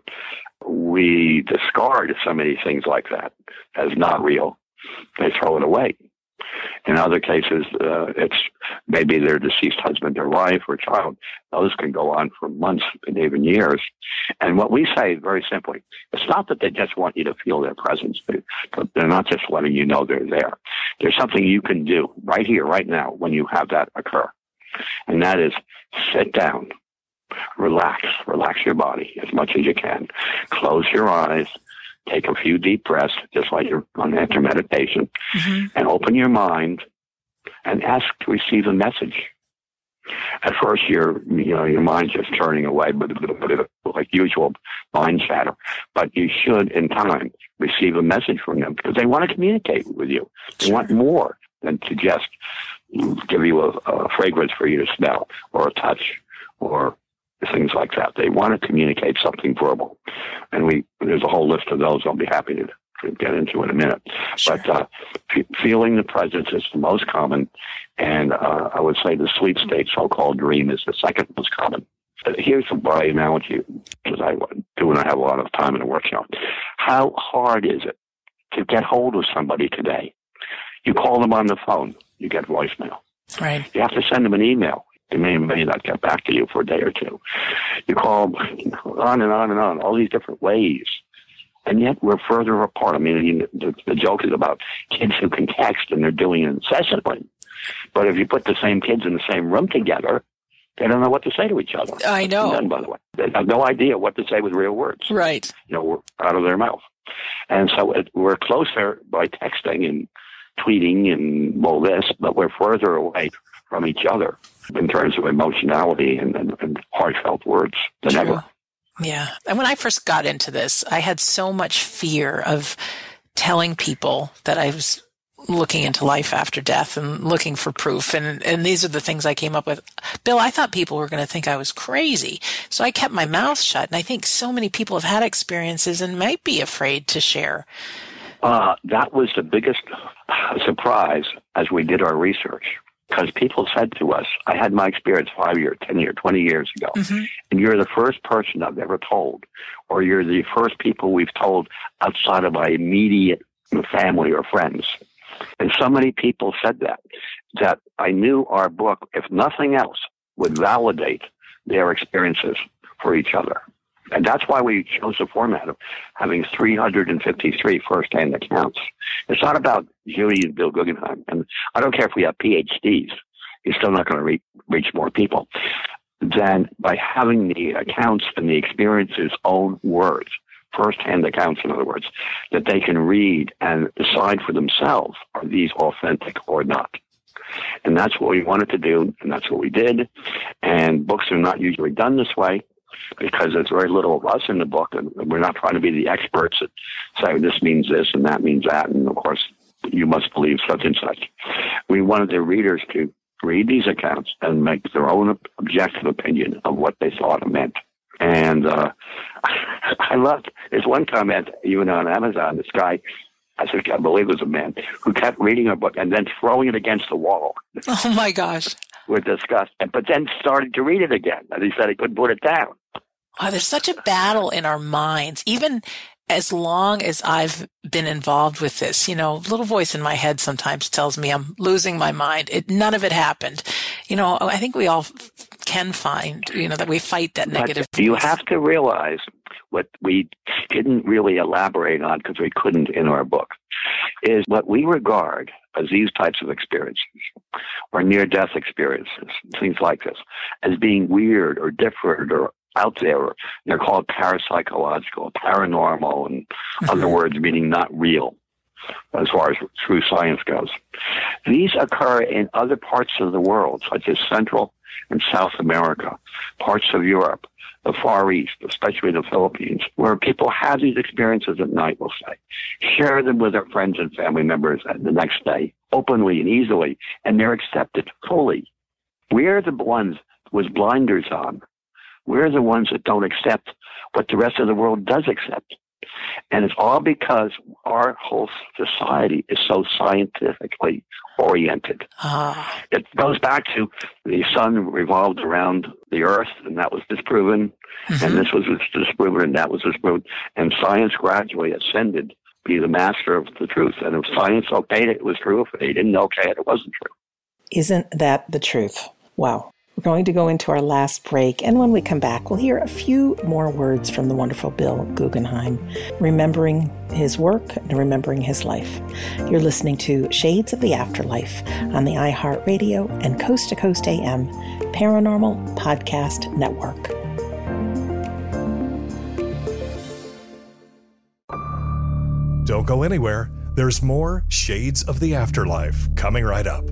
we discard so many things like that as not real. They throw it away. In other cases, uh, it's maybe their deceased husband or wife or child. Those can go on for months and even years. And what we say very simply, it's not that they just want you to feel their presence, but they're not just letting you know they're there. There's something you can do right here, right now, when you have that occur. And that is sit down, relax, relax your body as much as you can. Close your eyes. Take a few deep breaths, just like you're on after meditation, mm-hmm. and open your mind and ask to receive a message. At first, your you know your mind's just turning away, but like usual mind chatter. But you should, in time, receive a message from them because they want to communicate with you. They sure. want more than to just give you a, a fragrance for you to smell or a touch or things like that. They want to communicate something verbal. And we there's a whole list of those I'll be happy to, to get into in a minute. Sure. But uh, f- feeling the presence is the most common. And uh, I would say the sleep state, so-called dream, is the second most common. Uh, here's a by analogy, because I do when I have a lot of time in a workshop. How hard is it to get hold of somebody today? You call them on the phone, you get voicemail. Right. You have to send them an email. They may, may not get back to you for a day or two. You call on and on and on, all these different ways. And yet we're further apart. I mean, the, the joke is about kids who can text and they're doing it incessantly. But if you put the same kids in the same room together, they don't know what to say to each other. I know. None, by the way. They have no idea what to say with real words. Right. You know, out of their mouth. And so it, we're closer by texting and tweeting and all this, but we're further away from each other in terms of emotionality and, and, and heartfelt words than ever. Yeah. And when I first got into this, I had so much fear of telling people that I was looking into life after death and looking for proof. And, and these are the things I came up with. Bill, I thought people were going to think I was crazy. So I kept my mouth shut. And I think so many people have had experiences and might be afraid to share. Uh, that was the biggest surprise as we did our research. Because people said to us, I had my experience five years, ten years, twenty years ago, mm-hmm. and you're the first person I've ever told, or you're the first people we've told outside of my immediate family or friends. And so many people said that, that I knew our book, if nothing else, would validate their experiences for each other. And that's why we chose the format of having three hundred fifty-three first-hand accounts. It's not about Judy and Bill Guggenheim. And I don't care if we have P H Ds. You're still not going to re- reach more people than by having the accounts and the experiences' own words, first-hand accounts, in other words, that they can read and decide for themselves, are these authentic or not? And that's what we wanted to do, and that's what we did. And books are not usually done this way, because there's very little of us in the book, and we're not trying to be the experts that say this means this and that means that, and of course, you must believe such and such. We wanted the readers to read these accounts and make their own objective opinion of what they thought it meant. And uh, I loved, there's one comment, even on Amazon, this guy, I think I believe it was a man, who kept reading a book and then throwing it against the wall. Oh, my gosh. With disgust, but then started to read it again, and he said he couldn't put it down. Oh, there's such a battle in our minds, even as long as I've been involved with this. You know, a little voice in my head sometimes tells me I'm losing my mind. It, none of it happened. You know, I think we all can find, you know, that we fight that negative. But you have to realize what we didn't really elaborate on because we couldn't in our book is what we regard as these types of experiences or near-death experiences, things like this, as being weird or different or out there. Or they're called parapsychological, paranormal, and mm-hmm. other words meaning not real as far as true science goes. These occur in other parts of the world, such as Central and South America, parts of Europe, the Far East, especially the Philippines, where people have these experiences at night, we'll say, share them with their friends and family members the next day, openly and easily, and they're accepted fully. We're the ones with blinders on. We're the ones that don't accept what the rest of the world does accept. And it's all because our whole society is so scientifically oriented. Ah. It goes back to the sun revolved around the earth, and that was disproven, mm-hmm. and this was disproven, and that was disproven. And science gradually ascended to be the master of the truth. And if science okayed it, it was true. If they didn't okay it, it wasn't true. Isn't that the truth? Wow. We're going to go into our last break, and when we come back, we'll hear a few more words from the wonderful Bill Guggenheim, remembering his work and remembering his life. You're listening to Shades of the Afterlife on the iHeartRadio and Coast to Coast A M Paranormal Podcast Network. Don't go anywhere. There's more Shades of the Afterlife coming right up.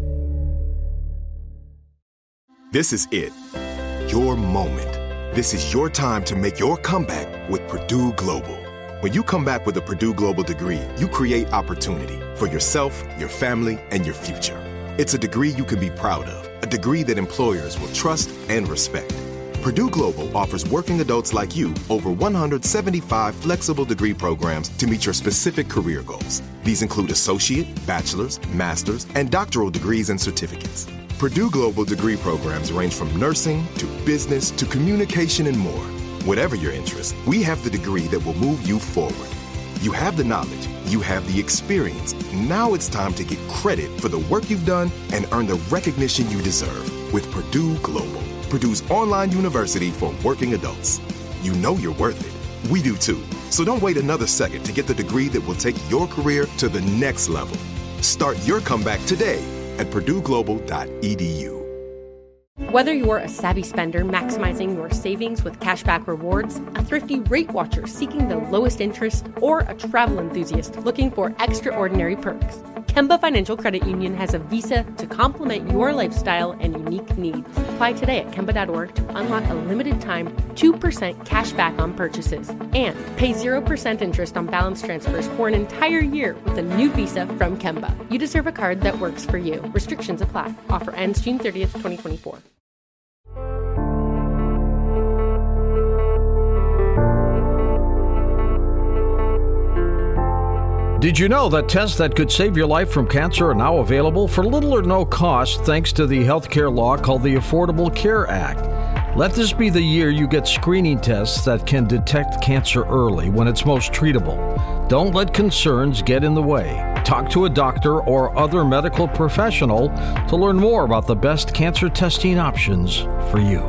This is it. Your moment. This is your time to make your comeback with Purdue Global. When you come back with a Purdue Global degree, you create opportunity for yourself, your family, and your future. It's a degree you can be proud of, a degree that employers will trust and respect. Purdue Global offers working adults like you over one hundred seventy-five flexible degree programs to meet your specific career goals. These include associate, bachelor's, master's, and doctoral degrees and certificates. Purdue Global degree programs range from nursing to business to communication and more. Whatever your interest, we have the degree that will move you forward. You have the knowledge, you have the experience. Now it's time to get credit for the work you've done and earn the recognition you deserve with Purdue Global, Purdue's online university for working adults. You know you're worth it. We do too. So don't wait another second to get the degree that will take your career to the next level. Start your comeback today at purdue global dot e d u. Whether you're a savvy spender maximizing your savings with cashback rewards, a thrifty rate watcher seeking the lowest interest, or a travel enthusiast looking for extraordinary perks, Kemba Financial Credit Union has a visa to complement your lifestyle and unique needs. Apply today at Kemba dot org to unlock a limited time two percent cash back on purchases and pay zero percent interest on balance transfers for an entire year with a new visa from Kemba. You deserve a card that works for you. Restrictions apply. Offer ends June thirtieth, twenty twenty-four. Did you know that tests that could save your life from cancer are now available for little or no cost thanks to the healthcare law called the Affordable Care Act? Let this be the year you get screening tests that can detect cancer early when it's most treatable. Don't let concerns get in the way. Talk to a doctor or other medical professional to learn more about the best cancer testing options for you.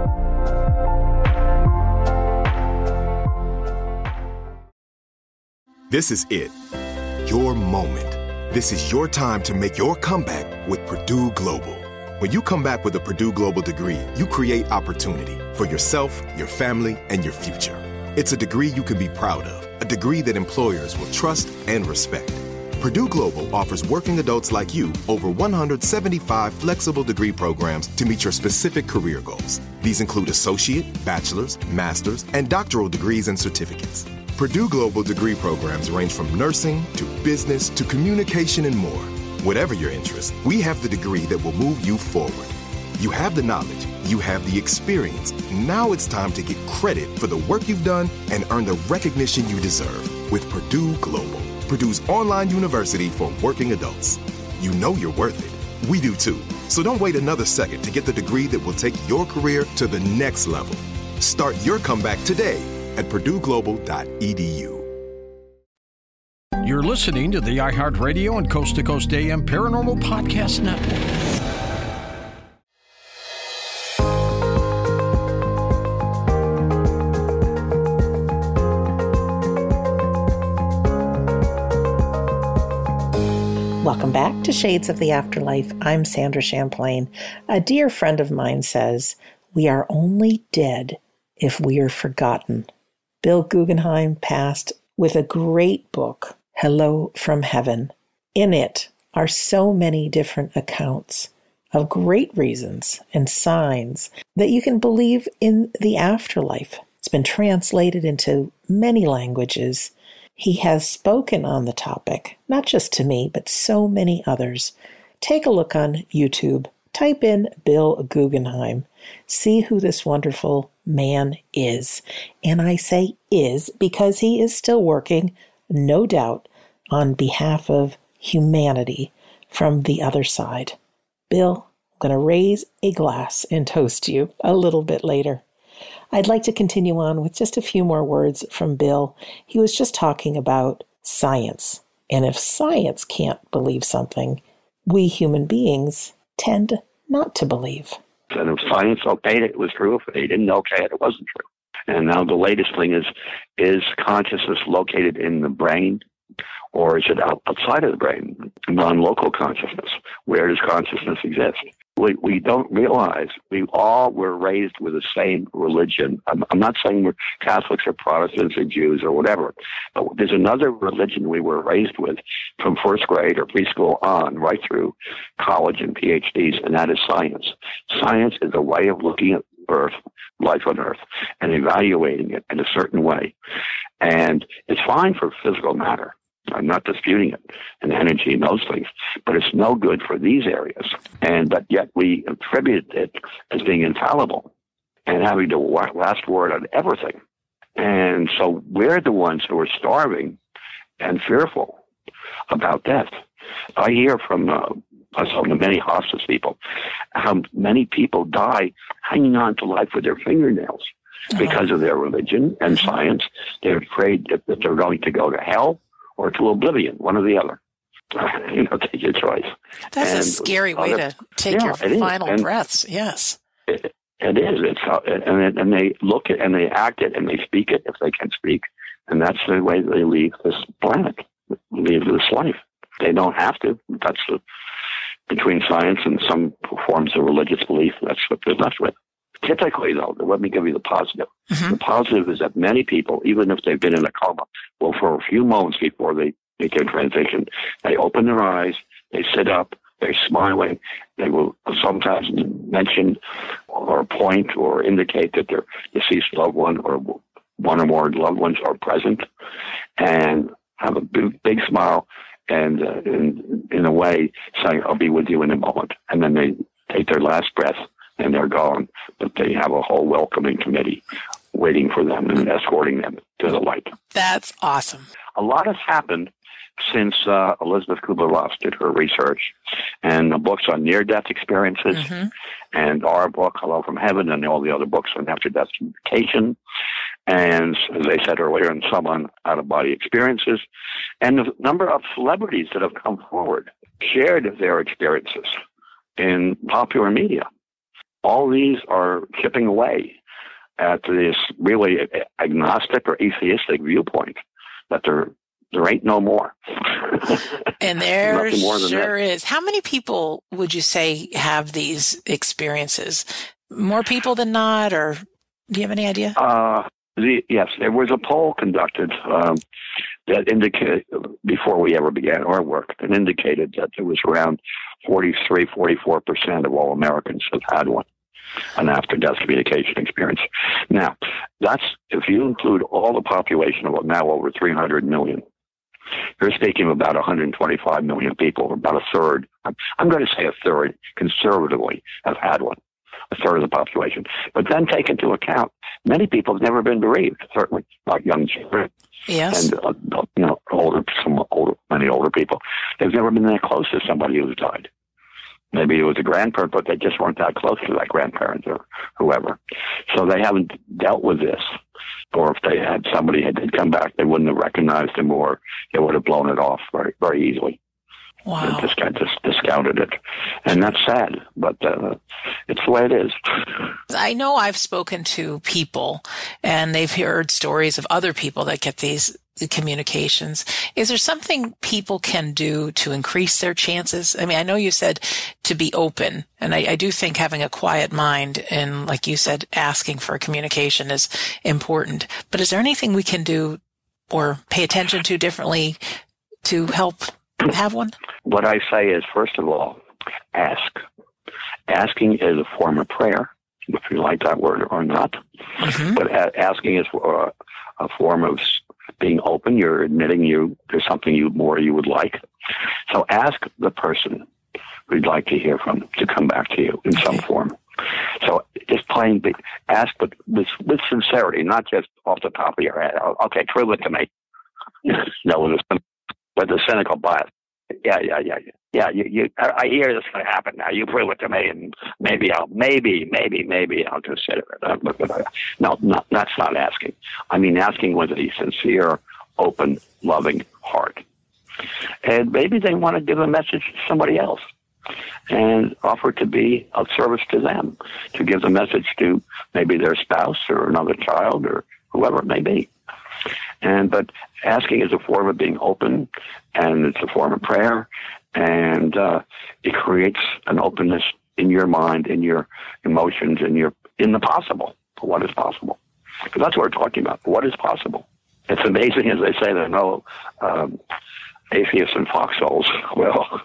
This is it. Your moment. This is your time to make your comeback with Purdue Global. When you come back with a Purdue Global degree, you create opportunity for yourself, your family, and your future. It's a degree you can be proud of, a degree that employers will trust and respect. Purdue Global offers working adults like you over one hundred seventy-five flexible degree programs to meet your specific career goals. These include associate, bachelor's, master's, and doctoral degrees and certificates. Purdue Global degree programs range from nursing to business to communication and more. Whatever your interest, we have the degree that will move you forward. You have the knowledge, you have the experience. Now it's time to get credit for the work you've done and earn the recognition you deserve with Purdue Global, Purdue's online university for working adults. You know you're worth it. We do too. So don't wait another second to get the degree that will take your career to the next level. Start your comeback today at purdue global dot e d u. You're listening to the iHeartRadio and Coast to Coast A M Paranormal Podcast Network. Welcome back to Shades of the Afterlife. I'm Sandra Champlain. A dear friend of mine says, "We are only dead if we are forgotten." Bill Guggenheim passed with a great book, Hello from Heaven. In it are so many different accounts of great reasons and signs that you can believe in the afterlife. It's been translated into many languages. He has spoken on the topic, not just to me, but so many others. Take a look on YouTube. Type in Bill Guggenheim. See who this wonderful man is. And I say is because he is still working, no doubt, on behalf of humanity from the other side. Bill, I'm going to raise a glass and toast you a little bit later. I'd like to continue on with just a few more words from Bill. He was just talking about science. And if science can't believe something, we human beings tend not to believe. And if science okayed it, it was true. If they didn't okay it, it wasn't true. And now the latest thing is, is consciousness located in the brain, or is it out, outside of the brain, non-local consciousness? Where does consciousness exist? We we don't realize we all were raised with the same religion. I'm, I'm not saying we're Catholics or Protestants or Jews or whatever, but there's another religion we were raised with from first grade or preschool on, right through college and P H Ds, and that is science. Science is a way of looking at Earth, life on Earth, and evaluating it in a certain way. And it's fine for physical matter. I'm not disputing it, and energy and those things, but it's no good for these areas. And but yet we attribute it as being infallible and having the last word on everything. And so we're the ones who are starving and fearful about death. I hear from uh, some of the many hospice people how many people die hanging on to life with their fingernails because of their religion and science. They're afraid that, that they're going to go to hell or to oblivion, one or the other. You know, take your choice. That's and a scary way other, to take yeah, your final and breaths. Yes. It, it is. It's how, and, and they look at and they act it and they speak it if they can speak. And that's the way they leave this planet, leave this life. They don't have to. That's the, between science and some forms of religious belief, that's what they're left with. Typically, though, let me give you the positive. Mm-hmm. The positive is that many people, even if they've been in a coma, well, for a few moments before they make their transition, they open their eyes, they sit up, they're smiling, they will sometimes mention or point or indicate that their deceased loved one or one or more loved ones are present, and have a big, big smile, and uh, in, in a way saying, I'll be with you in a moment. And then they take their last breath, and they're gone, but they have a whole welcoming committee waiting for them and escorting them to the light. That's awesome. A lot has happened since uh, Elizabeth Kubler-Ross did her research and the books on near-death experiences, Mm-hmm. and our book, Hello from Heaven, and all the other books on after-death communication, and, as I said earlier, and some on out-of-body experiences, and the number of celebrities that have come forward, shared their experiences in popular media. All these are chipping away at this really agnostic or atheistic viewpoint that there there ain't no more. And there Nothing more than sure that. is. How many people would you say have these experiences? More people than not, or do you have any idea? Uh, the, yes, there was a poll conducted um, that indicated, before we ever began our work, that indicated that there was around forty-three, forty-four percent of all Americans have had one, an after-death communication experience. Now, that's, if you include all the population of now over three hundred million, you're speaking of about one hundred twenty-five million people, or about a third. I'm, I'm going to say a third, conservatively, have had one, a third of the population. But then take into account, many people have never been bereaved, certainly, like young children. Yes. And, uh, you know, older, some older, many older people. They've never been that close to somebody who's died. Maybe it was a grandparent, but they just weren't that close to that grandparent or whoever. So they haven't dealt with this. Or if they had somebody had did come back, they wouldn't have recognized him, or they would have blown it off very, very easily. Wow. They just kind of just discounted it. And that's sad, but uh, it's the way it is. I know I've spoken to people, and they've heard stories of other people that get these communications. Is there something people can do to increase their chances? I mean, I know you said to be open, and I, I do think having a quiet mind and, like you said, asking for a communication is important. But is there anything we can do or pay attention to differently to help have one? What I say is, first of all, ask. Asking is a form of prayer, if you like that word or not. Mm-hmm. But a- asking is a, a form of being open. You're admitting you there's something you more you would like. So ask the person who you'd like to hear from to come back to you in some form. So just plain be, ask, but with, with sincerity, not just off the top of your head. Okay, prove it to me. No, with a, with a cynical bias. Yeah, yeah, yeah, yeah. Yeah, you, you, I hear this going to happen now. You prove it to me, and maybe I'll, maybe, maybe, maybe I'll consider it. Uh, but, but, uh, no, not, that's not asking. I mean, asking with a sincere, open, loving heart. And maybe they want to give a message to somebody else and offer to be of service to them, to give the message to maybe their spouse or another child or whoever it may be. And but asking is a form of being open, and it's a form of prayer, and uh, it creates an openness in your mind, in your emotions, in your in the possible, for what is possible. Because that's what we're talking about. What is possible? It's amazing, as they say, there are no um, atheists in foxholes. Well,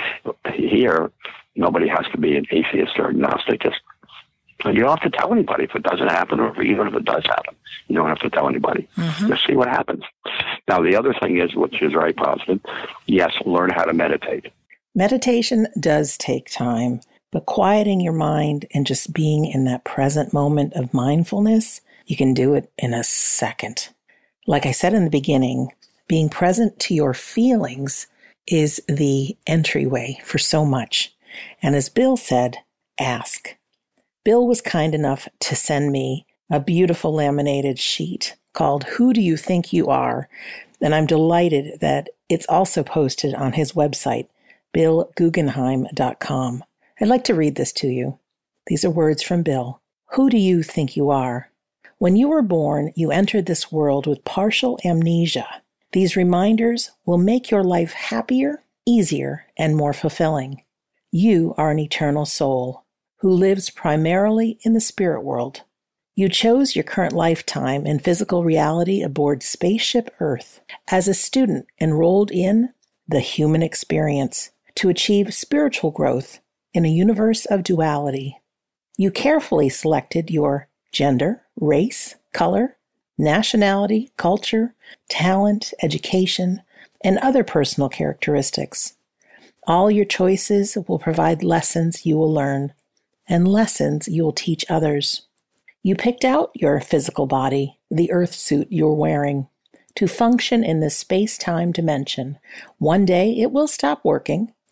here nobody has to be an atheist or agnostic. Just you don't have to tell anybody if it doesn't happen, or even if it does happen. You don't have to tell anybody. Mm-hmm. Just see what happens. Now, the other thing is, which is very positive, yes, learn how to meditate. Meditation does take time, but quieting your mind and just being in that present moment of mindfulness, you can do it in a second. Like I said in the beginning, being present to your feelings is the entryway for so much. And as Bill said, ask. Bill was kind enough to send me a beautiful laminated sheet called Who Do You Think You Are? And I'm delighted that it's also posted on his website, bill guggenheim dot com. I'd like to read this to you. These are words from Bill. Who do you think you are? When you were born, you entered this world with partial amnesia. These reminders will make your life happier, easier, and more fulfilling. You are an eternal soul who lives primarily in the spirit world. You chose your current lifetime in physical reality aboard Spaceship Earth as a student enrolled in the human experience to achieve spiritual growth in a universe of duality. You carefully selected your gender, race, color, nationality, culture, talent, education, and other personal characteristics. All your choices will provide lessons you will learn, and lessons you will teach others. You picked out your physical body, the earth suit you're wearing, to function in this space-time dimension. One day it will stop working,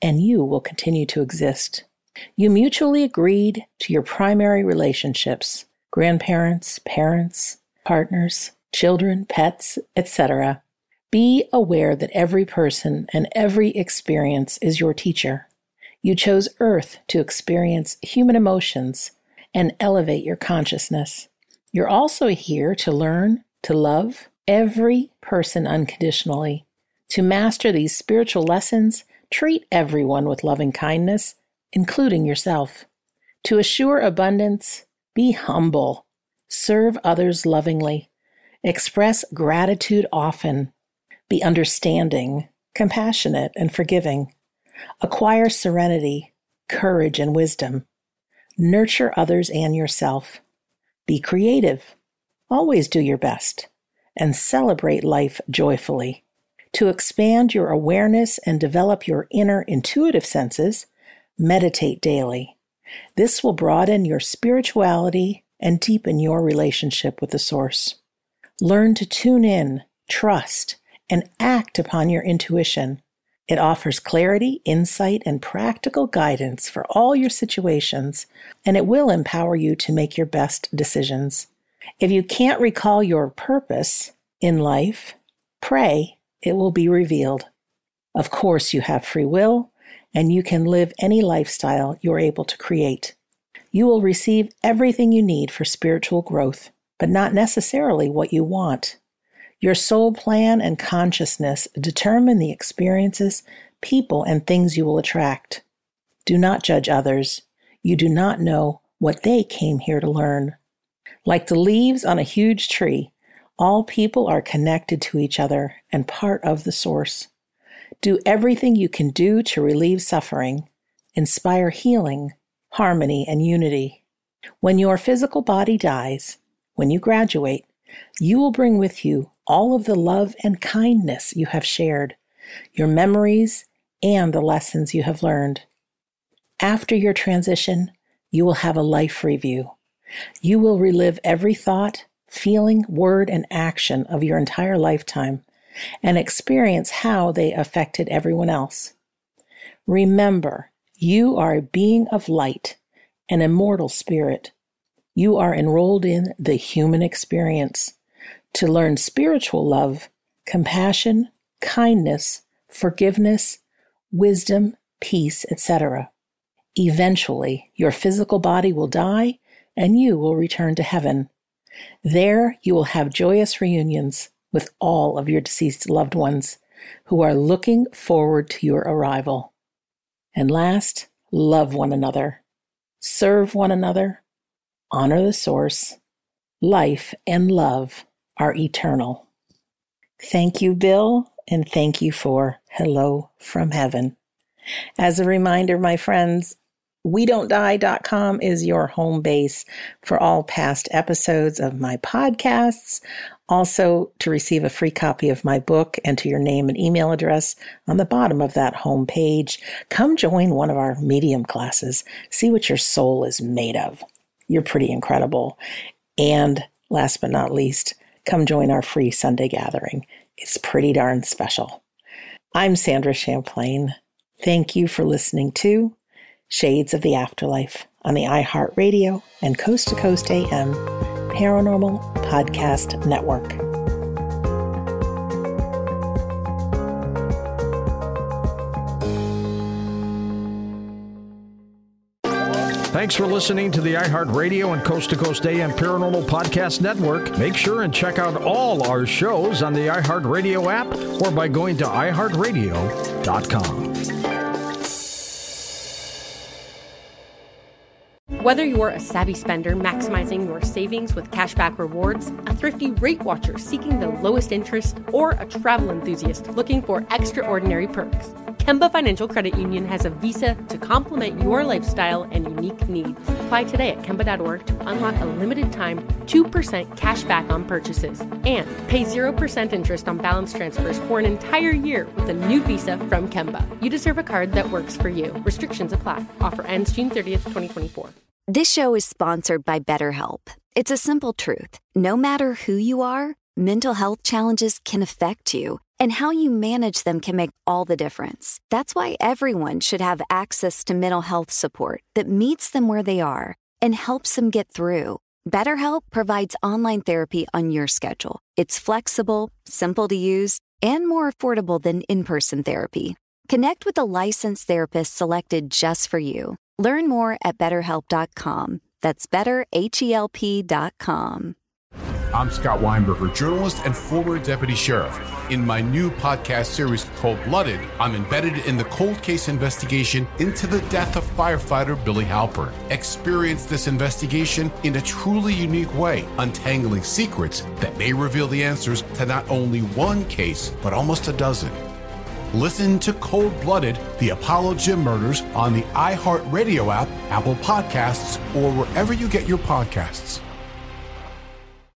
and you will continue to exist. You mutually agreed to your primary relationships, grandparents, parents, partners, children, pets, et cetera. Be aware that every person and every experience is your teacher. You chose Earth to experience human emotions and elevate your consciousness. You're also here to learn to love every person unconditionally. To master these spiritual lessons, treat everyone with loving kindness, including yourself. To assure abundance, be humble. Serve others lovingly. Express gratitude often. Be understanding, compassionate, and forgiving. Acquire serenity, courage, and wisdom. Nurture others and yourself. Be creative. Always do your best. And celebrate life joyfully. To expand your awareness and develop your inner intuitive senses, meditate daily. This will broaden your spirituality and deepen your relationship with the Source. Learn to tune in, trust, and act upon your intuition. It offers clarity, insight, and practical guidance for all your situations, and it will empower you to make your best decisions. If you can't recall your purpose in life, pray, it will be revealed. Of course, you have free will, and you can live any lifestyle you're able to create. You will receive everything you need for spiritual growth, but not necessarily what you want. Your soul plan and consciousness determine the experiences, people, and things you will attract. Do not judge others. You do not know what they came here to learn. Like the leaves on a huge tree, all people are connected to each other and part of the Source. Do everything you can do to relieve suffering, inspire healing, harmony, and unity. When your physical body dies, when you graduate, you will bring with you all of the love and kindness you have shared, your memories, and the lessons you have learned. After your transition, you will have a life review. You will relive every thought, feeling, word, and action of your entire lifetime and experience how they affected everyone else. Remember, you are a being of light, an immortal spirit. You are enrolled in the human experience to learn spiritual love, compassion, kindness, forgiveness, wisdom, peace, et cetera. Eventually, your physical body will die and you will return to heaven. There, you will have joyous reunions with all of your deceased loved ones who are looking forward to your arrival. And last, love one another, serve one another, honor the Source. Life and love are eternal. Thank you, Bill, and thank you for Hello from Heaven. As a reminder, my friends, we don't die dot com is your home base for all past episodes of my podcasts. Also, to receive a free copy of my book, enter your name and email address on the bottom of that home page. Come join one of our medium classes. See what your soul is made of. You're pretty incredible. And last but not least, come join our free Sunday gathering. It's pretty darn special. I'm Sandra Champlain. Thank you for listening to Shades of the Afterlife on the iHeartRadio and Coast to Coast A M Paranormal Podcast Network. Thanks for listening to the iHeartRadio and Coast to Coast A M Paranormal Podcast Network. Make sure and check out all our shows on the iHeartRadio app or by going to i heart radio dot com. Whether you're a savvy spender maximizing your savings with cashback rewards, a thrifty rate watcher seeking the lowest interest, or a travel enthusiast looking for extraordinary perks, Kemba Financial Credit Union has a visa to complement your lifestyle and unique needs. Apply today at Kemba dot org to unlock a limited time two percent cash back on purchases and pay zero percent interest on balance transfers for an entire year with a new visa from Kemba. You deserve a card that works for you. Restrictions apply. Offer ends June thirtieth, twenty twenty-four. This show is sponsored by BetterHelp. It's a simple truth. No matter who you are, mental health challenges can affect you, And how you manage them can make all the difference. That's why everyone should have access to mental health support that meets them where they are and helps them get through. BetterHelp provides online therapy on your schedule. It's flexible, simple to use, and more affordable than in-person therapy. Connect with a licensed therapist selected just for you. Learn more at better help dot com. That's better help dot com. I'm Scott Weinberger, journalist and former deputy sheriff. In my new podcast series, Cold Blooded, I'm embedded in the cold case investigation into the death of firefighter Billy Halpern. Experience this investigation in a truly unique way, untangling secrets that may reveal the answers to not only one case, but almost a dozen. Listen to Cold Blooded, The Apollo Gym Murders on the iHeartRadio app, Apple Podcasts, or wherever you get your podcasts.